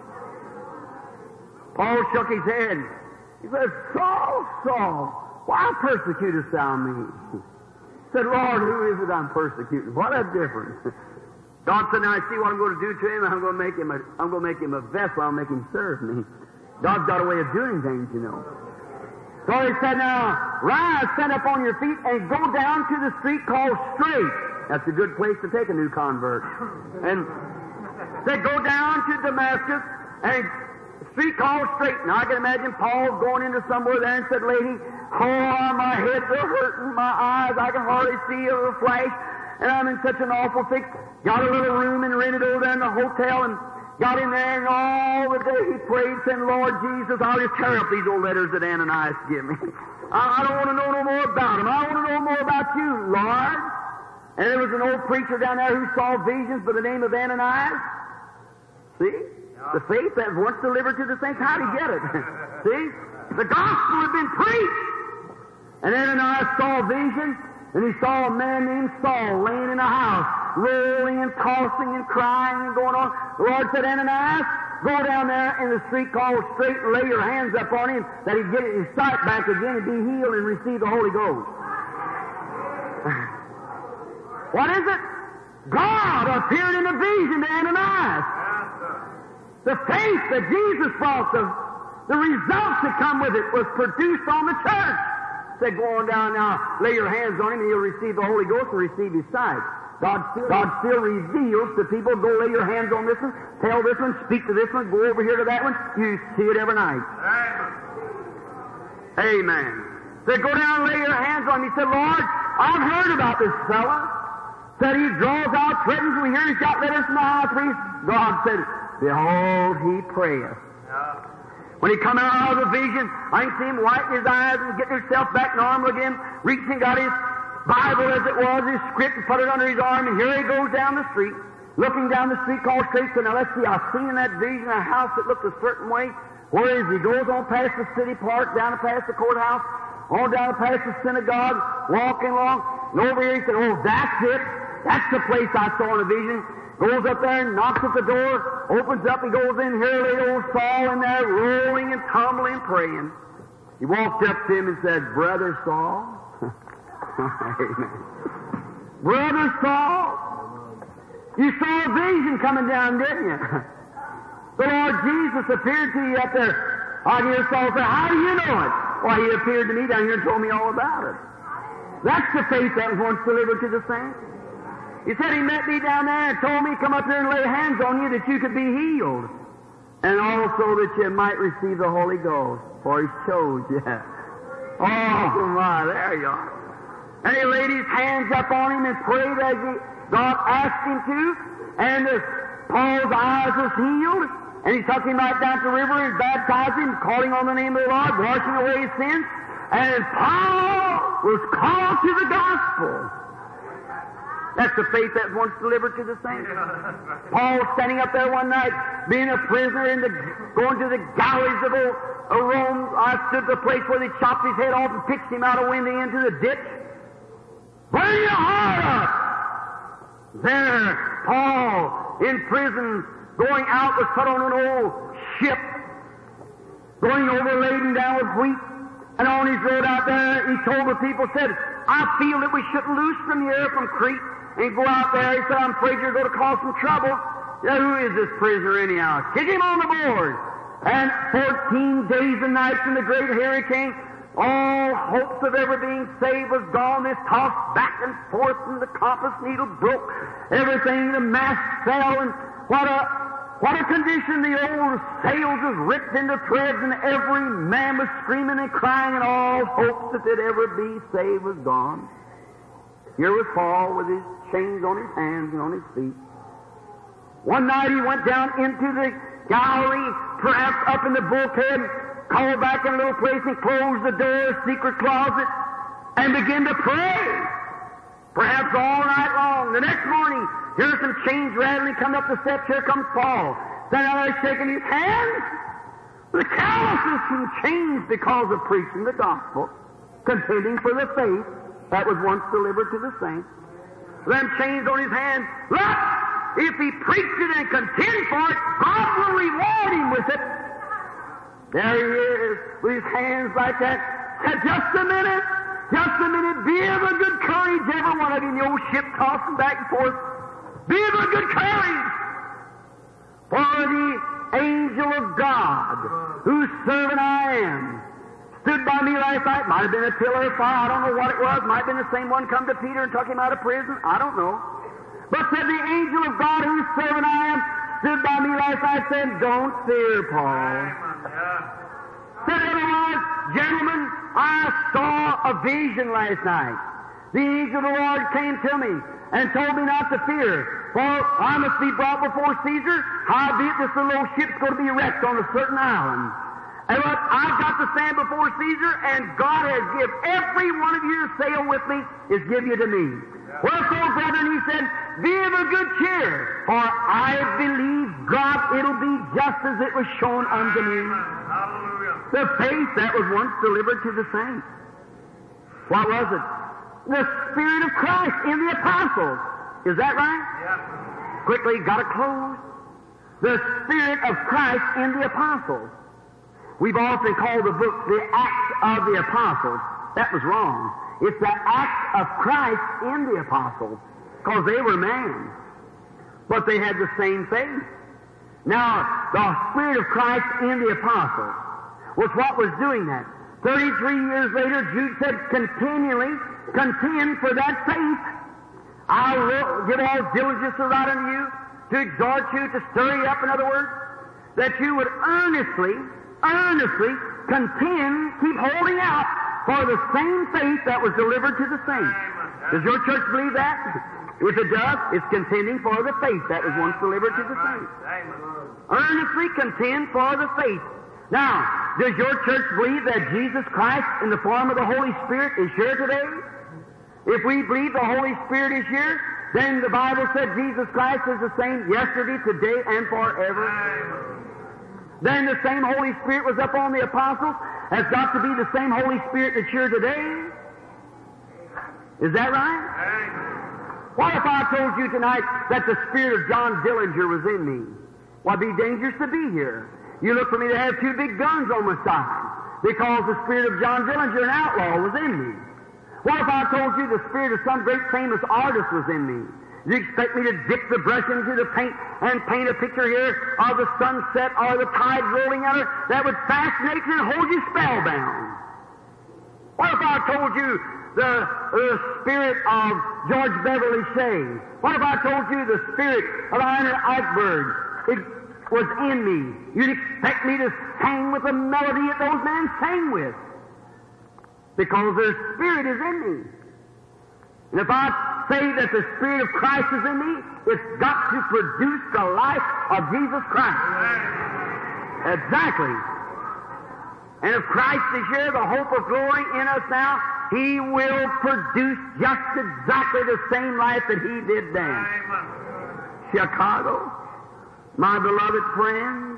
Speaker 1: Paul shook his head. He said, Saul, Saul, why persecutest thou me? He said, Lord, who is it I'm persecuting? What a difference. God said, now I see what I'm going to do to him. I'm going to make him a vessel. I'll make him serve me. God's got a way of doing things, you know. So he said, now, rise, stand up on your feet, and go down to the street called Straight. That's a good place to take a new convert. And said, go down to Damascus, and a street called Straight. Now, I can imagine Paul going into somewhere there and said, lady, oh, my head's hurting, my eyes, I can hardly see a flash, and I'm in such an awful fix. Got a little room and rented over there in the hotel, and got in there, and all the day he prayed, saying, Lord Jesus, I'll just tear up these old letters that Ananias give me. I don't want to know no more about them. I want to know more about you, Lord. And there was an old preacher down there who saw visions by the name of Ananias. See? The faith that was once delivered to the saints. How'd he get it? See? The gospel had been preached. And Ananias saw a vision, and he saw a man named Saul laying in a house, rolling and tossing and crying and going on. The Lord said, Ananias, go down there in the street called Straight and lay your hands up on him, that he'd get his sight back again and be healed and receive the Holy Ghost. What is it? God appeared in a vision to Ananias. The faith that Jesus brought, the results that come with it, was produced on the church. Said, go on down now, lay your hands on him, and he'll receive the Holy Ghost and receive his sight. God still reveals to people, go lay your hands on this one, tell this one, speak to this one, go over here to that one. You see it every night. Amen. Said, go down and lay your hands on him. He said, Lord, I've heard about this fella. Said he draws out, threatens, we hear he's got letters from the high priest. God said, behold, he prayeth. When he come out of the vision, I can see him wiping his eyes and getting himself back normal again, reaching, got his Bible as it was, his script, and put it under his arm, and here he goes down the street, looking down the street called Straight. So now let's see, I've seen in that vision a house that looked a certain way. Where is he? Goes on past the city park, down past the courthouse, on down past the synagogue, walking along, and over here he said, oh, that's it. That's the place I saw in a vision. Goes up there and knocks at the door, opens up, he goes in, here lay old Saul in there, rolling and tumbling, praying. He walked up to him and said, Brother Saul. Amen. Brother Saul, you saw a vision coming down, didn't you? The Lord Jesus appeared to you up there. I hear Saul say, how do you know it? Why, he appeared to me down here and told me all about it. That's the faith that was once delivered to the saints. He said he met me down there and told me, come up here and lay hands on you that you could be healed. And also that you might receive the Holy Ghost. For he chose you. Oh, my, there you are. And he laid his hands up on him and prayed as God asked him to. And Paul's eyes was healed. And he took him right down to the river and baptized him, calling on the name of the Lord, washing away his sins. And Paul was called to the gospel. That's the faith that once delivered to the saints. Paul standing up there one night, being a prisoner, going to the galleys of Rome. I stood at the place where they chopped his head off and pitched him out a window into the ditch. Burn your heart up! There, Paul, in prison, going out, was put on an old ship, going over laden down with wheat. And on his road out there, he told the people, said, I feel that we shouldn't loose from here from Crete and go out there. He said, I'm afraid you're going to cause some trouble. Yeah, who is this prisoner anyhow? Kick him on the board. And 14 days and nights in the great hurricane, all hopes of ever being saved was gone. This tossed back and forth, and the compass needle broke. Everything, the mast fell, and what a condition. The old sails was ripped into threads, and every man was screaming and crying, and all hopes that they'd ever be saved was gone. Here was Paul with his chains on his hands and on his feet. One night he went down into the gallery, perhaps up in the bulkhead, called back in a little place and closed the door, secret closet, and began to pray. Perhaps all night long. The next morning, here's some chains rattling, come up the steps, here comes Paul. Standing out there shaking his hands. The calluses and chains because of preaching the gospel, contending for the faith that was once delivered to the saints. Them chains on his hands. Look, if he preached it and contended for it, God will reward him with it. There he is, with his hands like that. Said, just a minute, be of a good courage, every one of you in your ship tossing back and forth. Be of a good courage. For the angel of God, whose servant I am, stood by me last night. Might have been a pillar of fire. I don't know what it was. Might have been the same one come to Peter and took him out of prison. I don't know. But said the angel of God, whose servant I am, stood by me last night, said, don't fear, Paul. Said otherwise, gentlemen, I saw a vision last night. The angel of the Lord came to me and told me not to fear, for I must be brought before Caesar. Howbeit this little ship's going to be wrecked on a certain island. And look, I've got to stand before Caesar, and God has given every one of you to sail with me, is give you to me. Wherefore, brethren, he said, be of a good cheer, for I believe God, it'll be just as it was shown unto me. The faith that was once delivered to the saints. What was it? The Spirit of Christ in the apostles. Is that right?
Speaker 2: Yeah.
Speaker 1: Quickly, got to close. The Spirit of Christ in the apostles. We've often called the book the Acts of the Apostles. That was wrong. It's the Acts of Christ in the apostles, because they were man. But they had the same faith. Now, the Spirit of Christ in the apostles was what was doing that. 33 years later, Jude said, continually contend for that faith. I will give all diligence to write unto you, to exhort you, to stir you up, in other words, that you would earnestly contend, keep holding out for the same faith that was delivered to the saints. Does your church believe that? If it does, it's contending for the faith that was once delivered to the saints. Earnestly contend for the faith. Now, does your church believe that Jesus Christ in the form of the Holy Spirit is here today? If we believe the Holy Spirit is here, then the Bible said Jesus Christ is the same yesterday, today, and forever. Then the same Holy Spirit was up on the apostles, has got to be the same Holy Spirit that's here today. Is that right? What if I told you tonight that the Spirit of John Dillinger was in me? Well, it'd be dangerous to be here. You look for me to have two big guns on my side because the Spirit of John Dillinger, an outlaw, was in me. What if I told you the Spirit of some great famous artist was in me? Do you expect me to dip the brush into the paint and paint a picture here of the sunset or the tide rolling out of it that would fascinate you and hold you spellbound? What if I told you the spirit of George Beverly Shea? What if I told you the spirit of Ira Eichberg? It was in me. You'd expect me to sing with the melody that those men sang with, because their spirit is in me. And if I say that the Spirit of Christ is in me, it's got to produce the life of Jesus Christ. Exactly. And if Christ is here, the hope of glory in us now, He will produce just exactly the same life that He did then. Chicago, my beloved friends,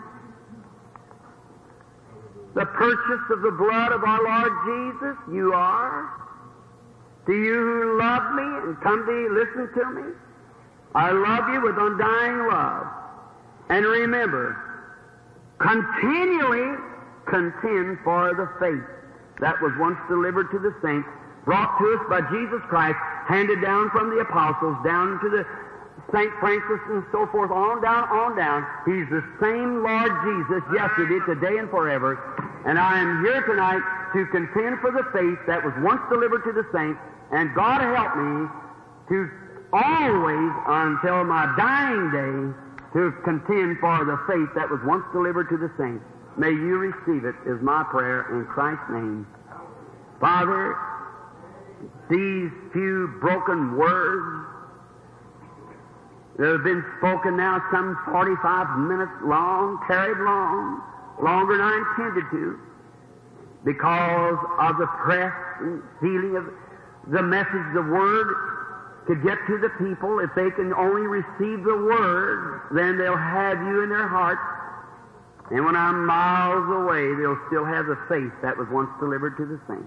Speaker 1: the purchase of the blood of our Lord Jesus, you are. To you who love me and come to listen to me, I love you with undying love. And remember, continually contend for the faith that was once delivered to the saints, brought to us by Jesus Christ, handed down from the apostles, down to the St. Francis and so forth, on down. He's the same Lord Jesus yesterday, today, and forever. And I am here tonight to contend for the faith that was once delivered to the saints, and God help me to always, until my dying day, to contend for the faith that was once delivered to the saints. May you receive it, is my prayer in Christ's name. Father, these few broken words that have been spoken now some 45 minutes long, carried long, longer than I intended to, because of the press and feeling of the message, the Word, to get to the people. If they can only receive the Word, then they'll have you in their hearts. And when I'm miles away, they'll still have the faith that was once delivered to the saints.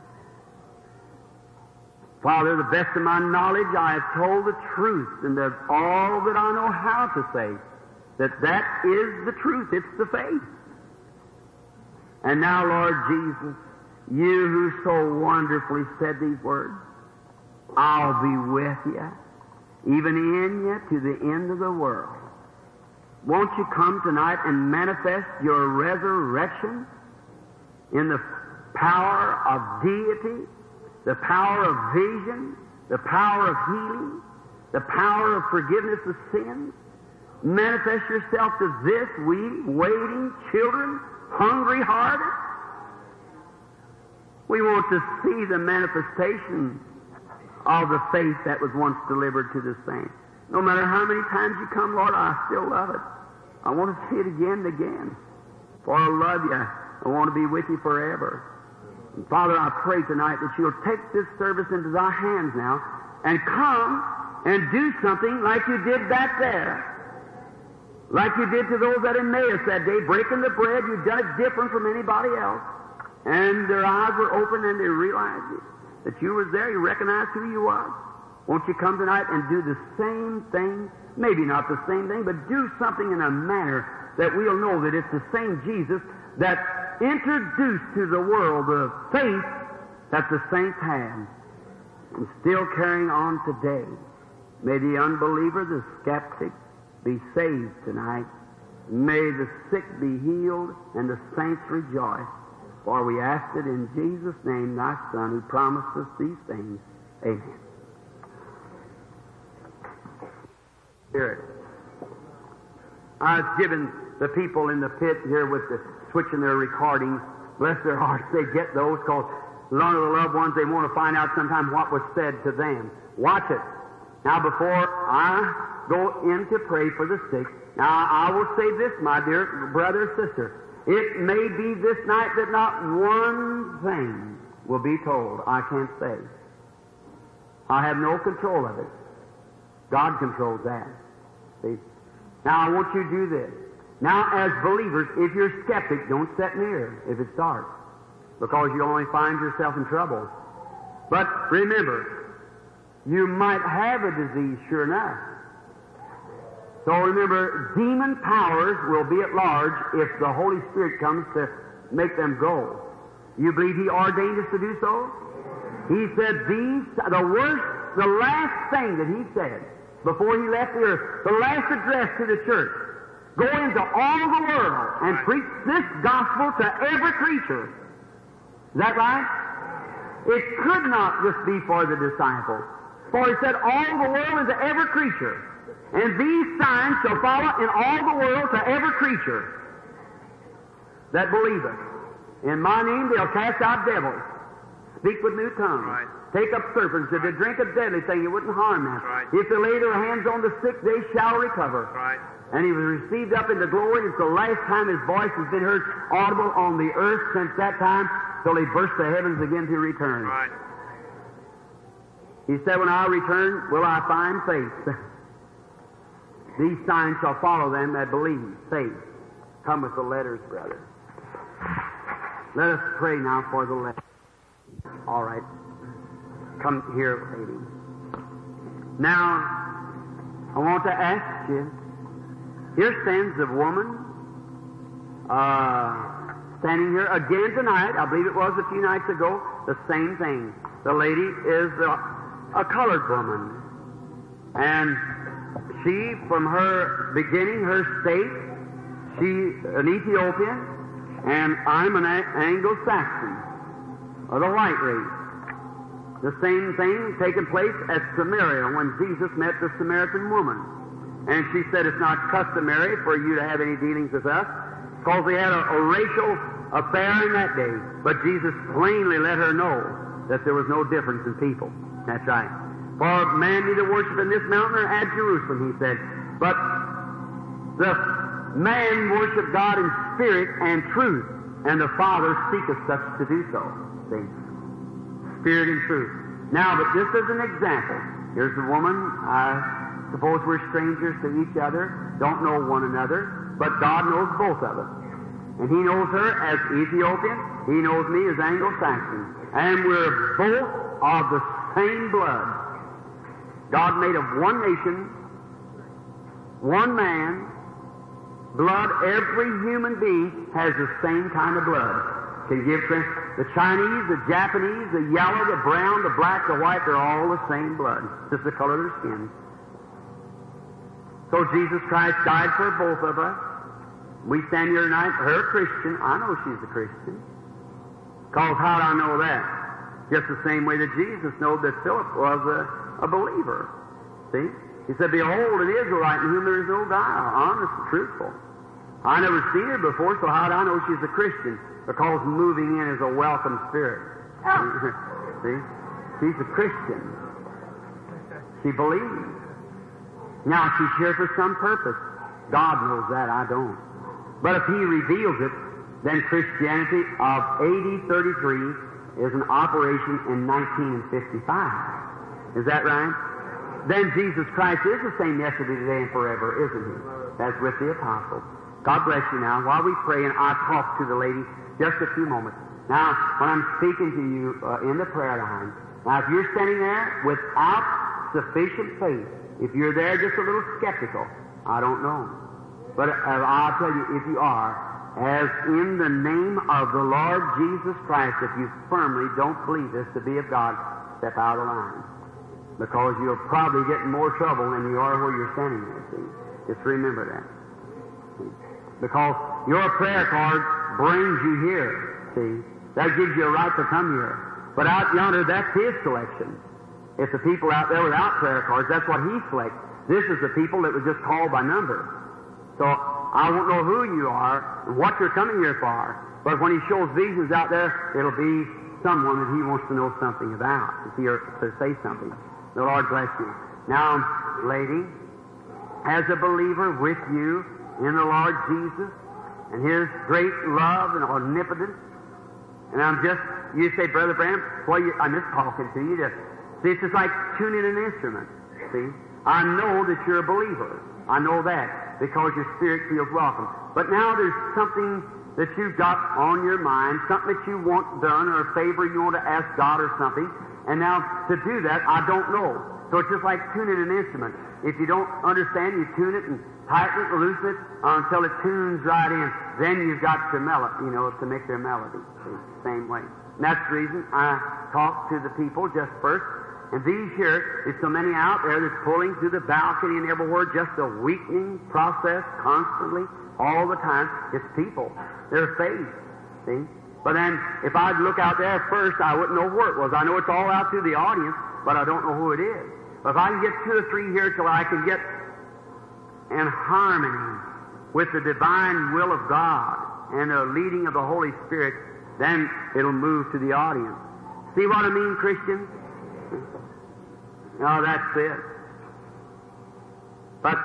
Speaker 1: Father, the best of my knowledge, I have told the truth, and that's all that I know how to say, that is the truth. It's the faith. And now, Lord Jesus, you who so wonderfully said these words, I'll be with you, even in you, to the end of the world. Won't you come tonight and manifest your resurrection in the power of deity, the power of vision, the power of healing, the power of forgiveness of sins? Manifest yourself to this weak, waiting children, hungry-hearted. We want to see the manifestation of the faith that was once delivered to the saints. No matter how many times you come, Lord, I still love it. I want to see it again and again. For I love you. I want to be with you forever. And Father, I pray tonight that you'll take this service into thy hands now and come and do something like you did back there. Like you did to those at Emmaus that day, breaking the bread. You've done it different from anybody else. And their eyes were open and they realized it. that you was there, you recognized who you was. Won't you come tonight and do the same thing? Maybe not the same thing, but do something in a manner that we'll know that it's the same Jesus that introduced to the world the faith that the saints had and still carrying on today. May the unbeliever, the skeptic, be saved tonight. May the sick be healed and the saints rejoice. For we ask it in Jesus' name, thy Son, who promised us these things. Amen. Spirit. I was giving the people in the pit here with the switching their recordings, bless their hearts, they get those because a lot of the loved ones, they want to find out sometime what was said to them. Watch it. Now, before I go in to pray for the sick, now I will say this, my dear brother or sister. It may be this night that not one thing will be told. I can't say. I have no control of it. God controls that. See? Now, I want you to do this. Now, as believers, if you're skeptic, don't sit near if it's dark, because you'll only find yourself in trouble. But remember, you might have a disease, sure enough. So remember, demon powers will be at large if the Holy Spirit comes to make them go. You believe He ordained us to do so? He said the last thing that He said before He left the earth, the last address to the church, go into all the world and preach this gospel to every creature. Is that right? It could not just be for the disciples. For He said, all the world is to every creature. And these signs shall follow in all the world to every creature that believeth. In my name they'll cast out devils, speak with new tongues, take up serpents. If they drink a deadly thing, it wouldn't harm them. If they lay their hands on the sick, they shall recover. And He was received up into glory. It's the last time His voice has been heard audible on the earth since that time, till He burst the heavens again to return. He said, when I return, will I find faith? These signs shall follow them that believe. Faith. Come with the letters, brother. Let us pray now for the letters. All right. Come here, lady. Now, I want to ask you, here stands a woman standing here again tonight. I believe it was a few nights ago. The same thing. The lady is a colored woman. And she, from her beginning, her state, she's an Ethiopian, and I'm an Anglo-Saxon, of the white race. The same thing taking place at Samaria when Jesus met the Samaritan woman. And she said it's not customary for you to have any dealings with us, because they had a racial affair in that day. But Jesus plainly let her know that there was no difference in people. That's right. For man neither worship in this mountain or at Jerusalem, He said. But the man worship God in spirit and truth, and the Father seeketh such to do so. See? Spirit and truth. Now, but just as an example, here's a woman. I suppose we're strangers to each other, don't know one another, but God knows both of us. And He knows her as Ethiopian, He knows me as Anglo-Saxon. And we're both of the same blood. God made of one nation, one man, blood. Every human being has the same kind of blood. Can give the Chinese, the Japanese, the yellow, the brown, the black, the white, they're all the same blood, just the color of their skin. So Jesus Christ died for both of us. We stand here tonight, her a Christian. I know she's a Christian. Because how'd I know that? Just the same way that Jesus knew that Philip was a believer. See? He said, behold, an Israelite in whom there is no guile, honest and truthful. I never seen her before, so how'd I know she's a Christian? Because moving in is a welcome spirit. See? She's a Christian. She believes. Now, she's here for some purpose. God knows that, I don't. But if He reveals it, then Christianity of AD 33 is an operation in 1955. Is that right? Then Jesus Christ is the same yesterday, today, and forever, isn't He? That's with the apostles. God bless you now. While we pray, and I talk to the lady just a few moments. Now, when I'm speaking to you in the prayer line, Now, if you're standing there without sufficient faith, if you're there just a little skeptical, I don't know. But I'll tell you, if you are, as in the name of the Lord Jesus Christ, if you firmly don't believe this to be of God, step out of line. Because you'll probably get in more trouble than you are where you're standing there, see. Just remember that. See? Because your prayer card brings you here, see. That gives you a right to come here. But out yonder, that's His selection. It's the people out there without prayer cards, that's what He selects. This is the people that was just called by number. So I won't know who you are and what you're coming here for, but when He shows visions out there, it'll be someone that He wants to know something about, to see or to say something. The Lord bless you. Now, lady, as a believer with you in the Lord Jesus and His great love and omnipotence, and you say, Brother Branham, well, I'm just talking to you. See, it's just like tuning an instrument. See, I know that you're a believer. I know that because your spirit feels welcome. But now there's something that you've got on your mind, something that you want done, or a favor you want to ask God or something. And now, to do that, I don't know. So it's just like tuning an instrument. If you don't understand, you tune it and tighten it and loosen it until it tunes right in. Then you've got your melody, to make their melody. Same way. And that's the reason I talk to the people just first. And these here, there's so many out there that's pulling through the balcony and everywhere, just a weakening process constantly, all the time. It's people. Their faith. See? But then, if I'd look out there first, I wouldn't know where it was. I know it's all out through the audience, but I don't know who it is. But if I can get 2 or 3 here till I can get in harmony with the divine will of God and the leading of the Holy Spirit, then it'll move to the audience. See what I mean, Christians? No, that's it. But,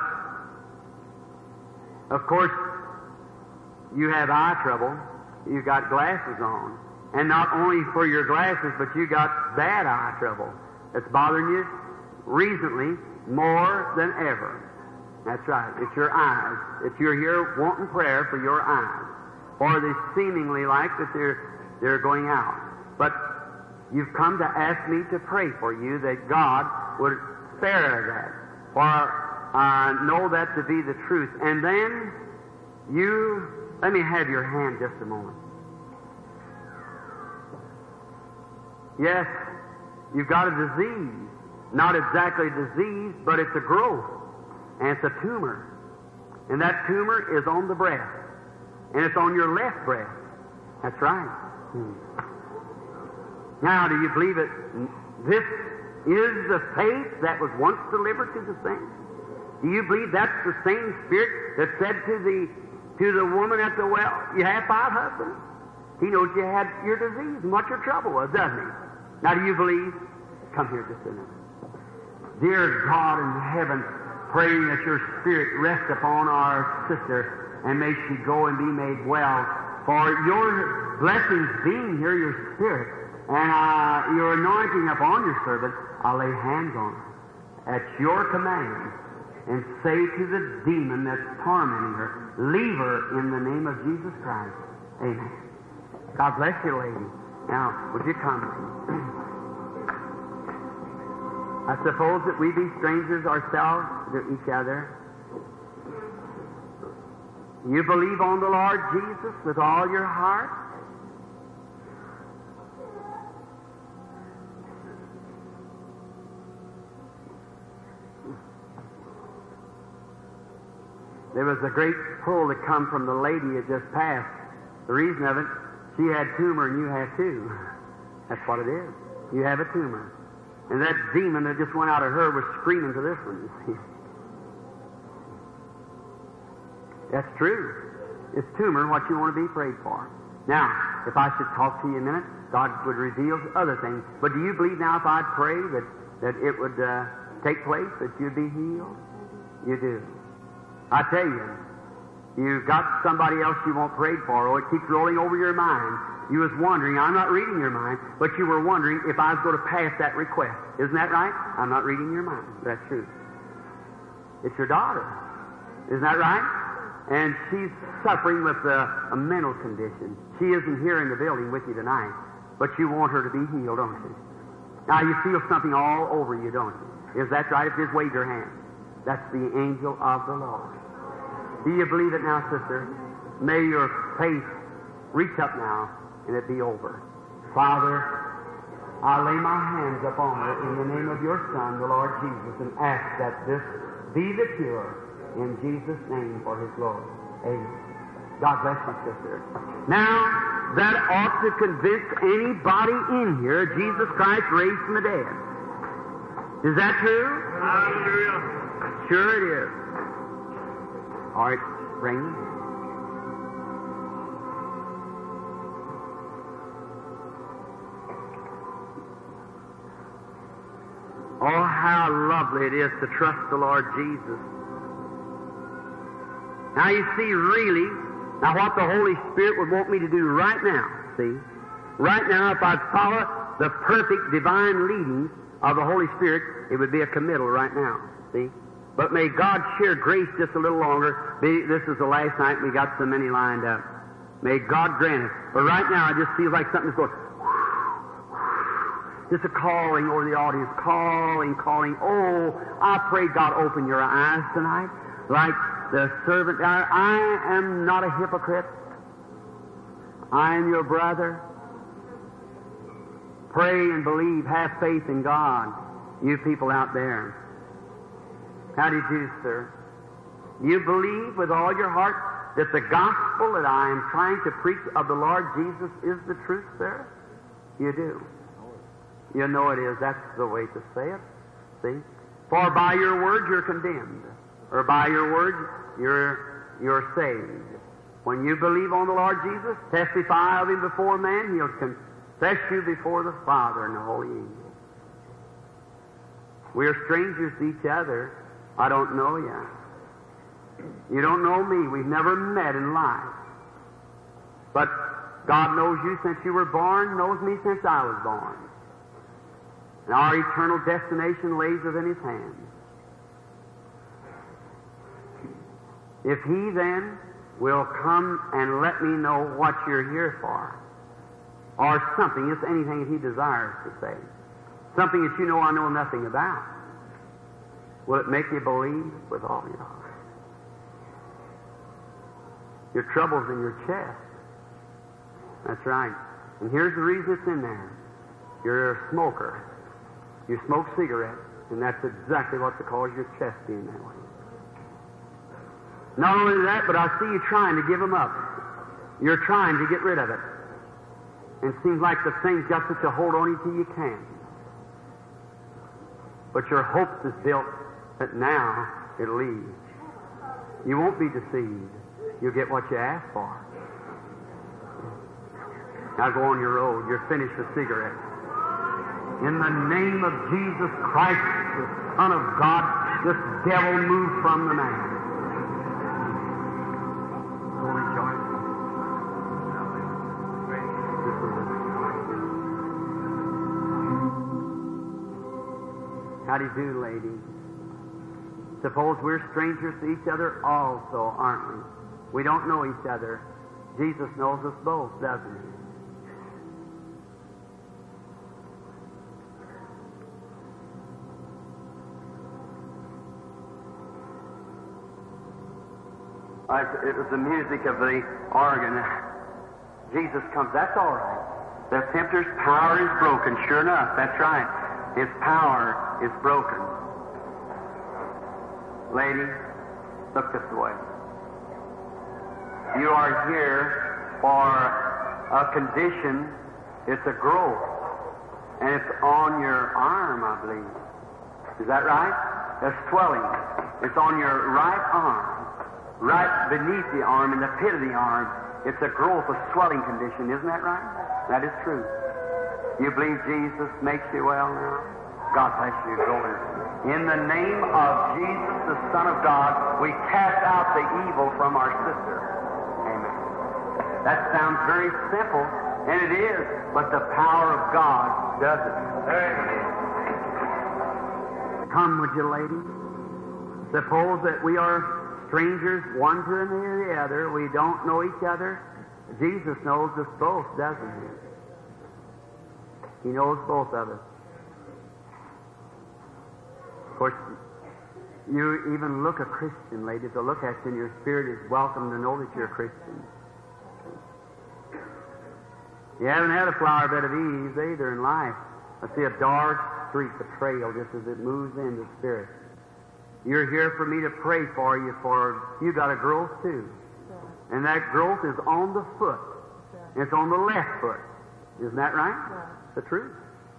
Speaker 1: of course, you have eye trouble. You got glasses on. And not only for your glasses, but you got bad eye trouble that's bothering you recently more than ever. That's right. It's your eyes. If you're here wanting prayer for your eyes, or they seemingly like that they're going out. But you've come to ask me to pray for you that God would spare that, or know that to be the truth. And then let me have your hand just a moment. Yes, you've got a disease. Not exactly a disease, but it's a growth. And it's a tumor. And that tumor is on the breast. And it's on your left breast. That's right. Now, do you believe it? This is the faith that was once delivered to the saints. Do you believe that's the same Spirit that said to the woman at the well, you have 5 husbands? He knows you had your disease and what your trouble was, doesn't He? Now, do you believe? Come here just a minute. Dear God in heaven, praying that your Spirit rest upon our sister and may she go and be made well. For your blessings being here, your Spirit, and your anointing upon your servant, I'll lay hands on her at your command and say to the demon that's tormenting her, leave her in the name of Jesus Christ. Amen. God bless you, lady. Now, would you come? I suppose that we be strangers ourselves to each other. You believe on the Lord Jesus with all your heart? There was a great pull that come from the lady that just passed. The reason of it, she had tumor and you have too. That's what it is. You have a tumor. And that demon that just went out of her was screaming to this one, you see. That's true. It's tumor, what you want to be prayed for. Now, if I should talk to you a minute, God would reveal other things. But do you believe now if I'd pray that it would take place, that you'd be healed? You do. I tell you, you've got somebody else you want prayed for, or it keeps rolling over your mind. You was wondering, I'm not reading your mind, but you were wondering if I was going to pass that request. Isn't that right? I'm not reading your mind. That's true. It's your daughter. Isn't that right? And she's suffering with a mental condition. She isn't here in the building with you tonight, but you want her to be healed, don't you? Now you feel something all over you, don't you? Is that right? If you just wave your hand. That's the angel of the Lord. Do you believe it now, sister? May your faith reach up now and it be over. Father, I lay my hands upon her in the name of your Son, the Lord Jesus, and ask that this be the cure in Jesus' name for His glory. Amen. God bless you, sister. Now, that ought to convince anybody in here Jesus Christ raised from the dead. Is that true?
Speaker 2: Hallelujah.
Speaker 1: Sure it is. All right, bring me. Oh, how lovely it is to trust the Lord Jesus. Now you see, really, now what the Holy Spirit would want me to do right now, see? Right now, if I'd follow the perfect divine leading of the Holy Spirit, it would be a committal right now, see? But may God share grace just a little longer. This is the last night, and we got so many lined up. May God grant it. But right now, I just feel like something's going... Just a calling over the audience, calling. Oh, I pray God open your eyes tonight. Like the servant, I am not a hypocrite. I am your brother. Pray and believe, have faith in God, you people out there. How do you do, sir? You believe with all your heart that the gospel that I am trying to preach of the Lord Jesus is the truth, sir? You do. You know it is. That's the way to say it. See? For by your word you're condemned. Or by your word you're saved. When you believe on the Lord Jesus, testify of Him before man, He'll confess you before the Father and the holy angels. We are strangers to each other. I don't know you. You don't know me. We've never met in life. But God knows you since you were born, knows me since I was born. And our eternal destination lays within His hands. If He then will come and let me know what you're here for, or something, it's anything that He desires to say, something that you know I know nothing about, will it make you believe with all your heart? Your trouble's in your chest. That's right. And here's the reason it's in there. You're a smoker. You smoke cigarettes, and that's exactly what to cause your chest being that way. Not only that, but I see you trying to give them up. You're trying to get rid of it. And it seems like the thing's got such a hold on you till you can't. But your hopes is built that now it'll leave. You won't be deceived. You'll get what you ask for. Now go on your road. You're finished with cigarettes. In the name of Jesus Christ, the Son of God, this devil moved from the man. Oh, rejoice. How do you do, lady? Suppose we're strangers to each other also, aren't we? We don't know each other. Jesus knows us both, doesn't He? It was the music of the organ. Jesus comes. That's all right. The tempter's power is broken. Sure enough, that's right. His power is broken. Lady, look this way. You are here for a condition. It's a growth. And it's on your arm, I believe. Is that right? A swelling. It's on your right arm. Right beneath the arm, in the pit of the arm, it's a growth, a swelling condition. Isn't that right? That is true. You believe Jesus makes you well now? God bless you. Glory. In the name of Jesus, the Son of God, we cast out the evil from our sister. Amen. That sounds very simple, and it is, but the power of God does it. Come, would you, lady? Suppose that we are strangers, one to the other. We don't know each other. Jesus knows us both, doesn't He? He knows both of us. course, you even look a Christian, ladies. A look at you and your spirit is welcome to know that you're a Christian. You haven't had a flower bed of ease either in life. I see a dark streak, a trail, just as it moves in the spirit. You're here for me to pray for you got a growth too. And that growth is on the foot. It's on the left foot. Isn't that right? The truth.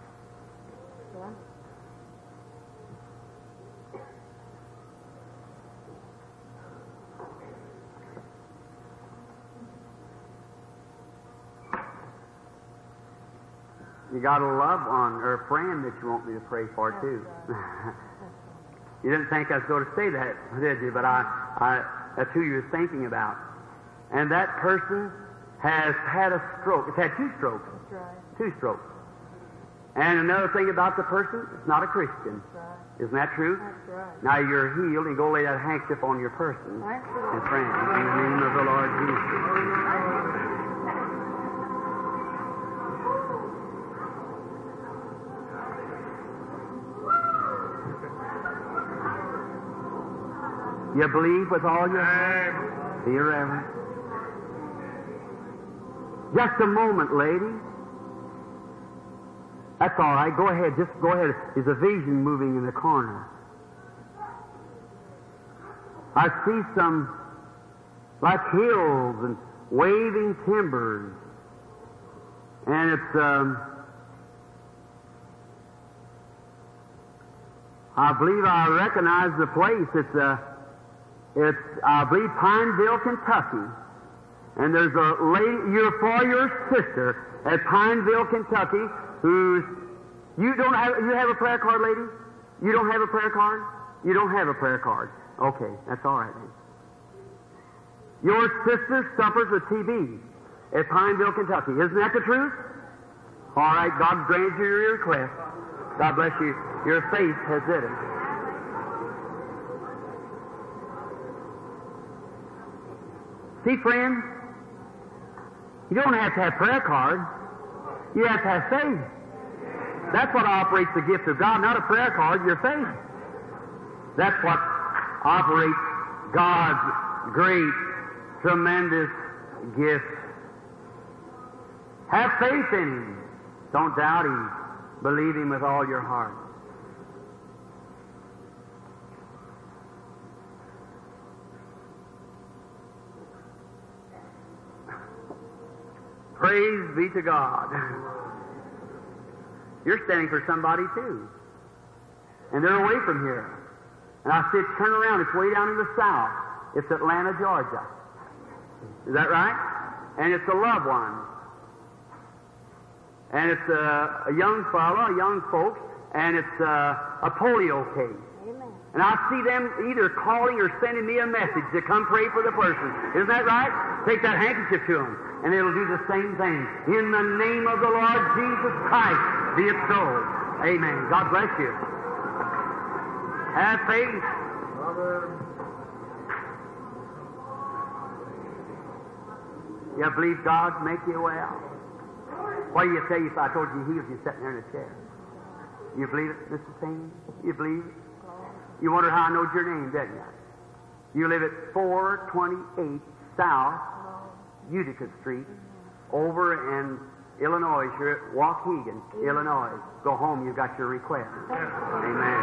Speaker 1: You got a loved one or a friend that you want me to pray for too. You didn't think I was going to say that, did you? But that's who you were thinking about. And that person has had a stroke. It's had 2 strokes.
Speaker 3: That's right.
Speaker 1: 2 strokes. And another thing about the person, it's not a Christian.
Speaker 3: That's right.
Speaker 1: Isn't that true?
Speaker 3: That's right.
Speaker 1: Now you're healed, and go lay that handkerchief on your person.
Speaker 3: Thank you.
Speaker 1: And friends, in the name of the Lord Jesus. You believe with all your heart? Be reverent. Just a moment, lady. That's all right. Go ahead. Just go ahead. There's a vision moving in the corner. I see some like hills and waving timbers. And it's, I believe I recognize the place. It's, I believe, Pineville, Kentucky. And there's a lady, for your sister at Pineville, Kentucky, you have a prayer card, lady? You don't have a prayer card? You don't have a prayer card. Okay, that's all right then. Your sister suffers with TB at Pineville, Kentucky. Isn't that the truth? All right, God grant you your request. God bless you. Your faith has did it. See, friend, you don't have to have prayer cards. You have to have faith. That's what operates the gift of God, not a prayer card, your faith. That's what operates God's great, tremendous gift. Have faith in Him. Don't doubt Him. Believe Him with all your heart. Praise be to God. You're standing for somebody too. And they're away from here. And I see it turn around. It's way down in the south. It's Atlanta, Georgia. Is that right? And it's a loved one. And it's a young fellow, a young folks, and it's a polio case.
Speaker 3: Amen.
Speaker 1: And I see them either calling or sending me a message to come pray for the person. Isn't that right? Take that handkerchief to them, and it'll do the same thing. In the name of the Lord Jesus Christ, be it so. Amen. God bless you. Have faith. You believe God make you well? What do you say if I told you He heals you sitting there in a chair? You believe it, Mrs. Payne? You believe it? You wonder how I knowed your name, didn't you? You live at 428 South Utica Street, over in Illinois. You're at Waukegan, Illinois. Go home, you got your request. Amen.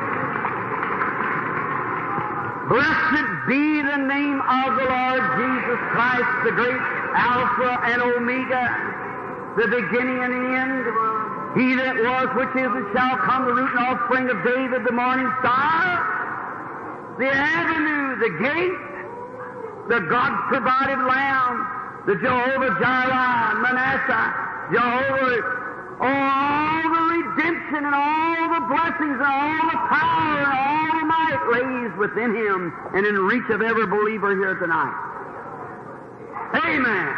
Speaker 1: Blessed be the name of the Lord Jesus Christ, the great Alpha and Omega, the beginning and the end. He that was, which is, and shall come, the root and offspring of David, the morning star, the avenue, the gate, the God-provided Lamb, the Jehovah-Jireh, Manasseh, Jehovah, all the redemption and all the blessings and all the power and all the might lays within Him and in reach of every believer here tonight. Amen.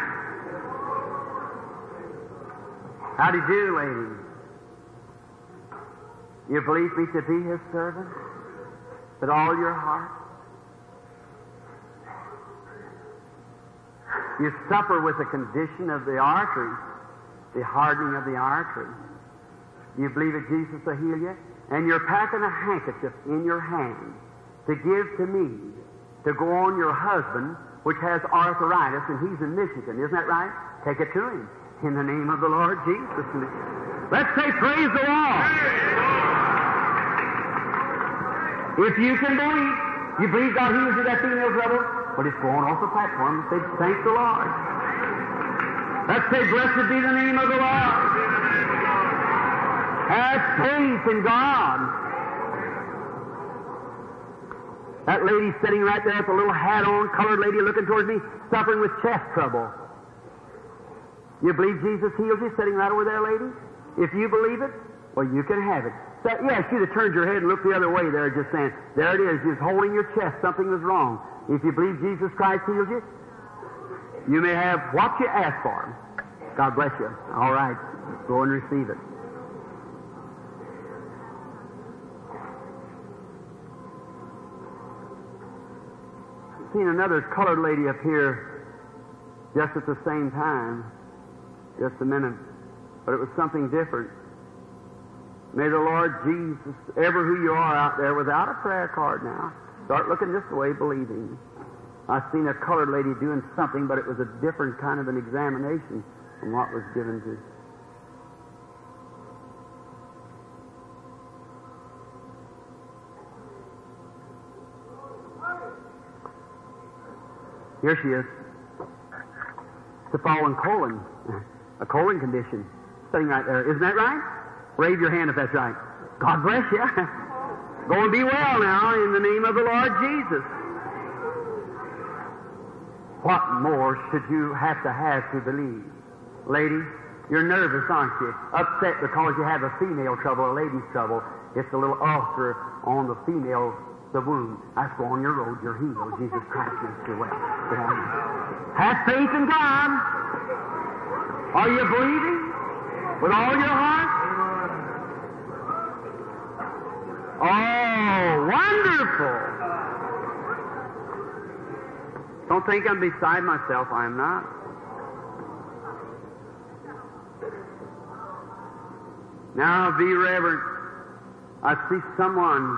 Speaker 1: How do you do, ladies? You believe me to be His servant with all your heart? You suffer with the condition of the artery, the hardening of the artery. You believe that Jesus will heal you? and you're packing a handkerchief in your hand to give to me to go on your husband, which has arthritis, and he's in Michigan. Isn't that right? Take it to him in the name of the Lord Jesus. Let's say, praise the Lord. If you can believe, you believe God heals you that female trouble, but it's going off the platform. Say, thank the Lord. Let's say, blessed be the name of the Lord. Have faith in God. That lady sitting right there with a little hat on, colored lady looking towards me, suffering with chest trouble. You believe Jesus heals you, sitting right over there, lady? If you believe it, well, you can have it. So, yeah, she'd have turned your head and looked the other way there, just saying, there it is, just holding your chest, something was wrong. If you believe Jesus Christ heals you, you may have what you ask for. God bless you. All right, go and receive it. Seen another colored lady up here just at the same time. Just a minute. But it was something different. May the Lord Jesus, ever who you are out there without a prayer card now, start looking this way, believing. I've seen a colored lady doing something, but it was a different kind of an examination from what was given to. Here she is. It's a fallen colon. A colon condition. Sitting right there. Isn't that right? Raise your hand if that's right. God bless you. Go and be well now in the name of the Lord Jesus. What more should you have to believe? Lady, you're nervous, aren't you? Upset because you have a female trouble, a lady's trouble. It's a little ulcer on the female, the wound. That's go on your road, you're healed. Jesus Christ makes you well. Have faith in God. Are you believing with all your heart? Oh, wonderful! Don't think I'm beside myself. I am not. Now be reverent. I see someone.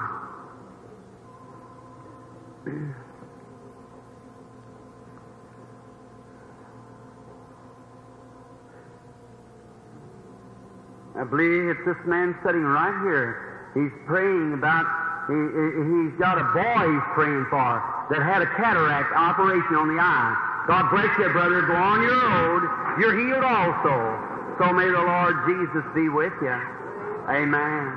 Speaker 1: I believe it's this man sitting right here. He's praying about, he's got a boy he's praying for that had a cataract operation on the eye. God bless you, brother. Go on your road. You're healed also. So may the Lord Jesus be with you. Amen.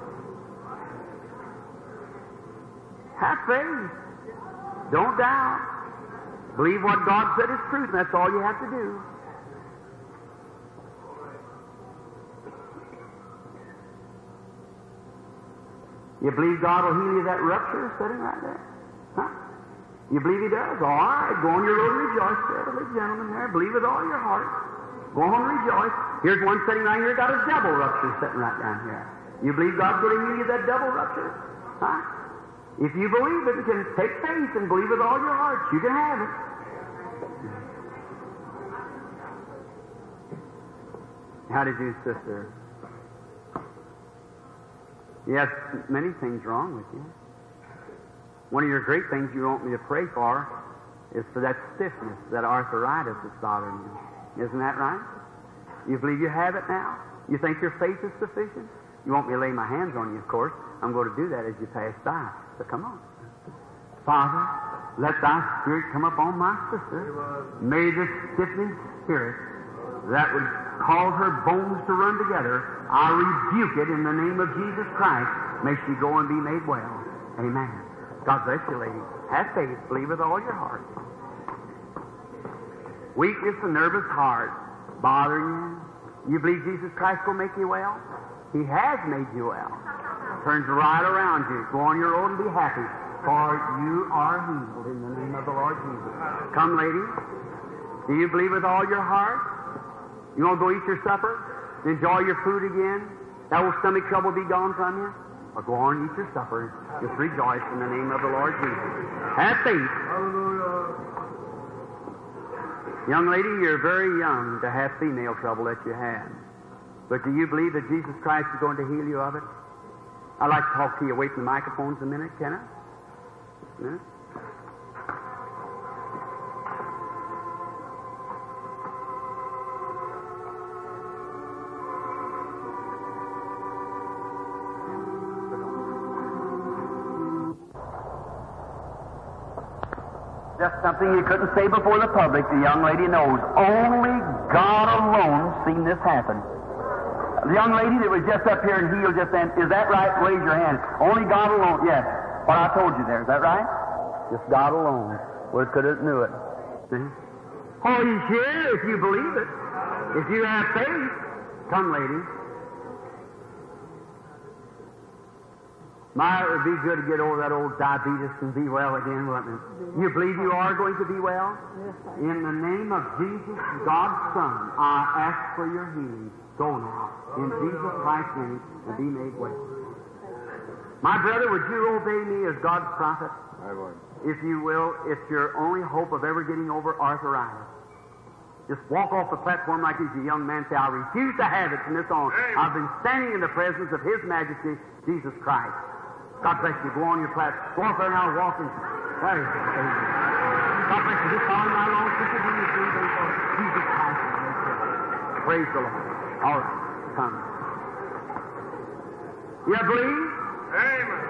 Speaker 1: Have faith. Don't doubt. Believe what God said is truth, and that's all you have to do. You believe God will heal you that rupture sitting right there? Huh? You believe He does? All right. Go on your road and rejoice, steadily, gentlemen there. Believe with all your heart. Go on and rejoice. Here's one sitting right here, got a double rupture sitting right down here. You believe God's going to heal you that double rupture? Huh? If you believe it, you can take faith and believe with all your heart. You can have it. How did you, sister? You have many things wrong with you. One of your great things you want me to pray for is for that stiffness, that arthritis that's bothering you. Isn't that right? You believe you have it now? You think your faith is sufficient? You want me to lay my hands on you, of course. I'm going to do that as you pass by. So come on. Father, let Thy Spirit come upon my sister. May this stiffening spirit that would cause her bones to run together, I rebuke it in the name of Jesus Christ. May she go and be made well. Amen. God bless you, lady. Have faith. Believe with all your heart. Weakness, a nervous heart bothering you. You believe Jesus Christ will make you well? He has made you well. Turns right around you. Go on your road and be happy, for you are healed in the name of the Lord Jesus. Come, lady. Do you believe with all your heart? You want to go eat your supper? Enjoy your food again? That old stomach trouble be gone from you? Or go on and eat your supper. Just rejoice in the name of the Lord Jesus. Have faith. Young lady, you're very young to have female trouble that you had. But do you believe that Jesus Christ is going to heal you of it? I'd like to talk to you away from the microphones a minute, can I? Just a minute. Just something you couldn't say before the public, the young lady knows. Only God alone seen this happen. The young lady that was just up here and healed just then, is that right? Raise your hand. Only God alone. Yes. What I told you there, is that right? Just God alone. We couldn't knew it. See? Oh, you sure? If you believe it. If you have faith. Come, lady. My, it would be good to get over that old diabetes and be well again, wouldn't it? You believe you are going to be well? In the name of Jesus, God's Son, I ask for your healing. Go now. In Jesus Christ's name, and be made well. My brother, would you obey me as God's prophet?
Speaker 3: I would.
Speaker 1: If you will, it's your only hope of ever getting over arthritis. Just walk off the platform like he's a young man, say, I refuse to have it from this on. I've been standing in the presence of His Majesty, Jesus Christ. God bless you. Go on your platform. Go off there now, walking. There you go. God bless you. Just follow my long sister. Jesus Christ. Praise the Lord. All right. Come. You believe?
Speaker 2: Amen.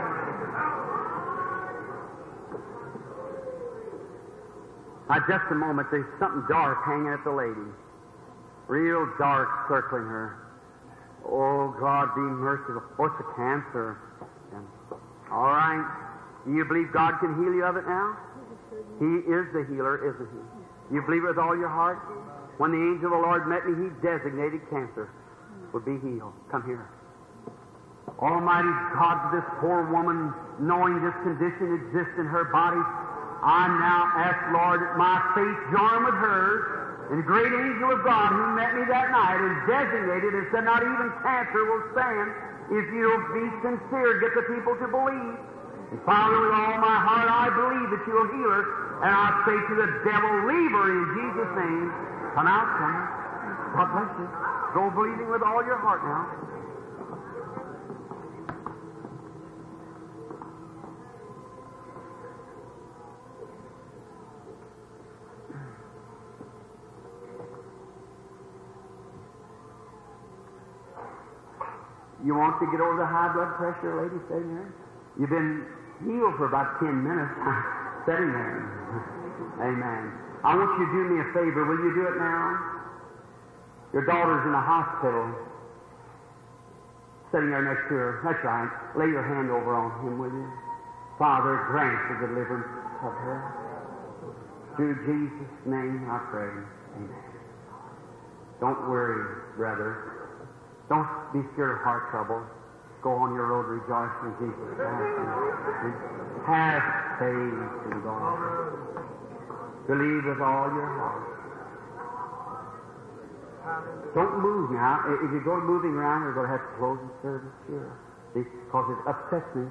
Speaker 1: Now, just a moment. There's something dark hanging at the lady. Real dark circling her. Oh, God, be merciful. Oh, it's a cancer. All right. Do you believe God can heal you of it now? He is the healer, isn't He? You believe it with all your heart? When the angel of the Lord met me, He designated cancer would be healed. Come here. Almighty God, this poor woman, knowing this condition exists in her body, I now ask, Lord, that my faith join with hers, and the great angel of God who met me that night and designated and said, not even cancer will stand if you'll be sincere, get the people to believe. And Father, with all my heart, I believe that you'll heal her. And I say to the devil, leave her in Jesus' name. Come out, son. God bless you. Go believing with all your heart now. You want to get over the high blood pressure, lady, sitting there? You've been healed for about 10 minutes sitting there. Amen. I want you to do me a favor. Will you do it now? Your daughter's in the hospital. Sitting there next to her. That's right. Lay your hand over on him, will you? Father, grant the deliverance of her. Through Jesus' name I pray. Amen. Don't worry, brother. Don't be scared of heart trouble. Go on your road rejoicing in Jesus Christ. Have faith in God. Believe with all your heart. Don't move now. If you go moving around, we're going to have to close the service here. Because it upsets me.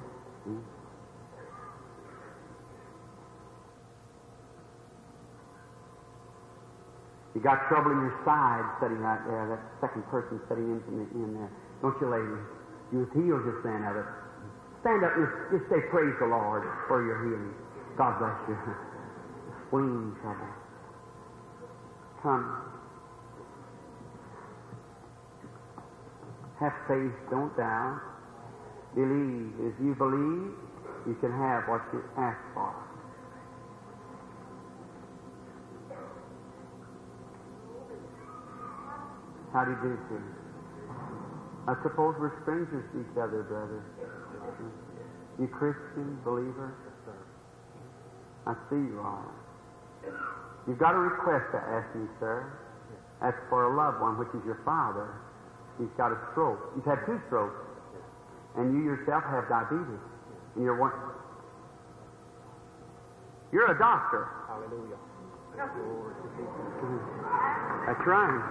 Speaker 1: You got trouble in your side sitting right there, that second person sitting in there. Don't you, lady? You was healed just then of it. Stand up and just say, praise the Lord for your healing. God bless you. Spleen trouble. Come. Have faith, don't doubt. Believe. If you believe, you can have what you ask for. How do you do, sir? I suppose we're strangers to each other, brother. You Christian, believer? I see you are. You've got a request to ask me, sir. That's for a loved one, which is your father. He's got a stroke. He's had 2 strokes. And you yourself have diabetes. And you're one. You're a doctor.
Speaker 3: Hallelujah.
Speaker 1: That's right.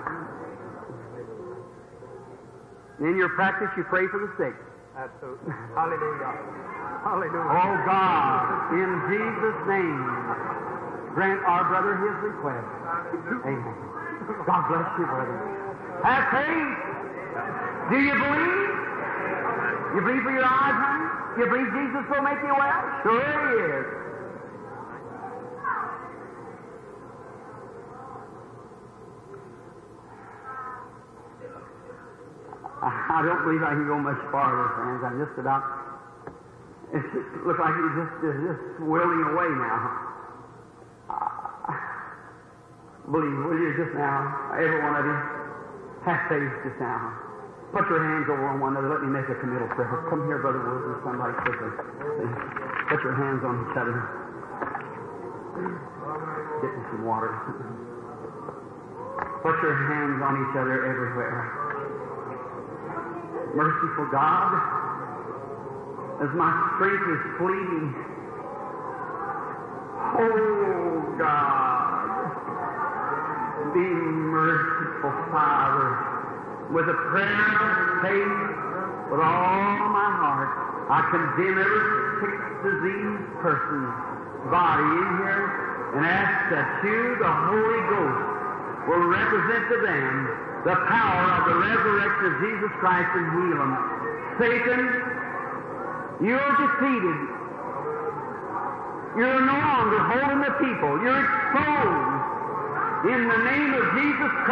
Speaker 1: In your practice, you pray for the sick.
Speaker 3: Absolutely. Hallelujah. Hallelujah.
Speaker 1: Oh God, in Jesus' name, grant our brother his request. Amen. God bless you, brother. Have faith. Do you believe? You believe for your eyes, honey? You believe Jesus will make you well? Sure He is. I don't believe I can go much farther, friends. I'm just about... It looks like it's just swirling away now. Believe, will you, just now, every one of you, have faith just now. Put your hands over on one another. Let me make a committal prayer. Come here, Brother Wilson, somebody quickly. Put your hands on each other. Get me some water. Put your hands on each other everywhere. Merciful God, as my strength is fleeting, oh God, be merciful, Father, with a prayer of faith, with all my heart. I condemn every sick, diseased person's body in here and ask that you, the Holy Ghost, will represent to them the power of the resurrection of Jesus Christ and heal them. Satan, you're defeated. You're no longer holding the people. You're exposed in the name of Jesus Christ.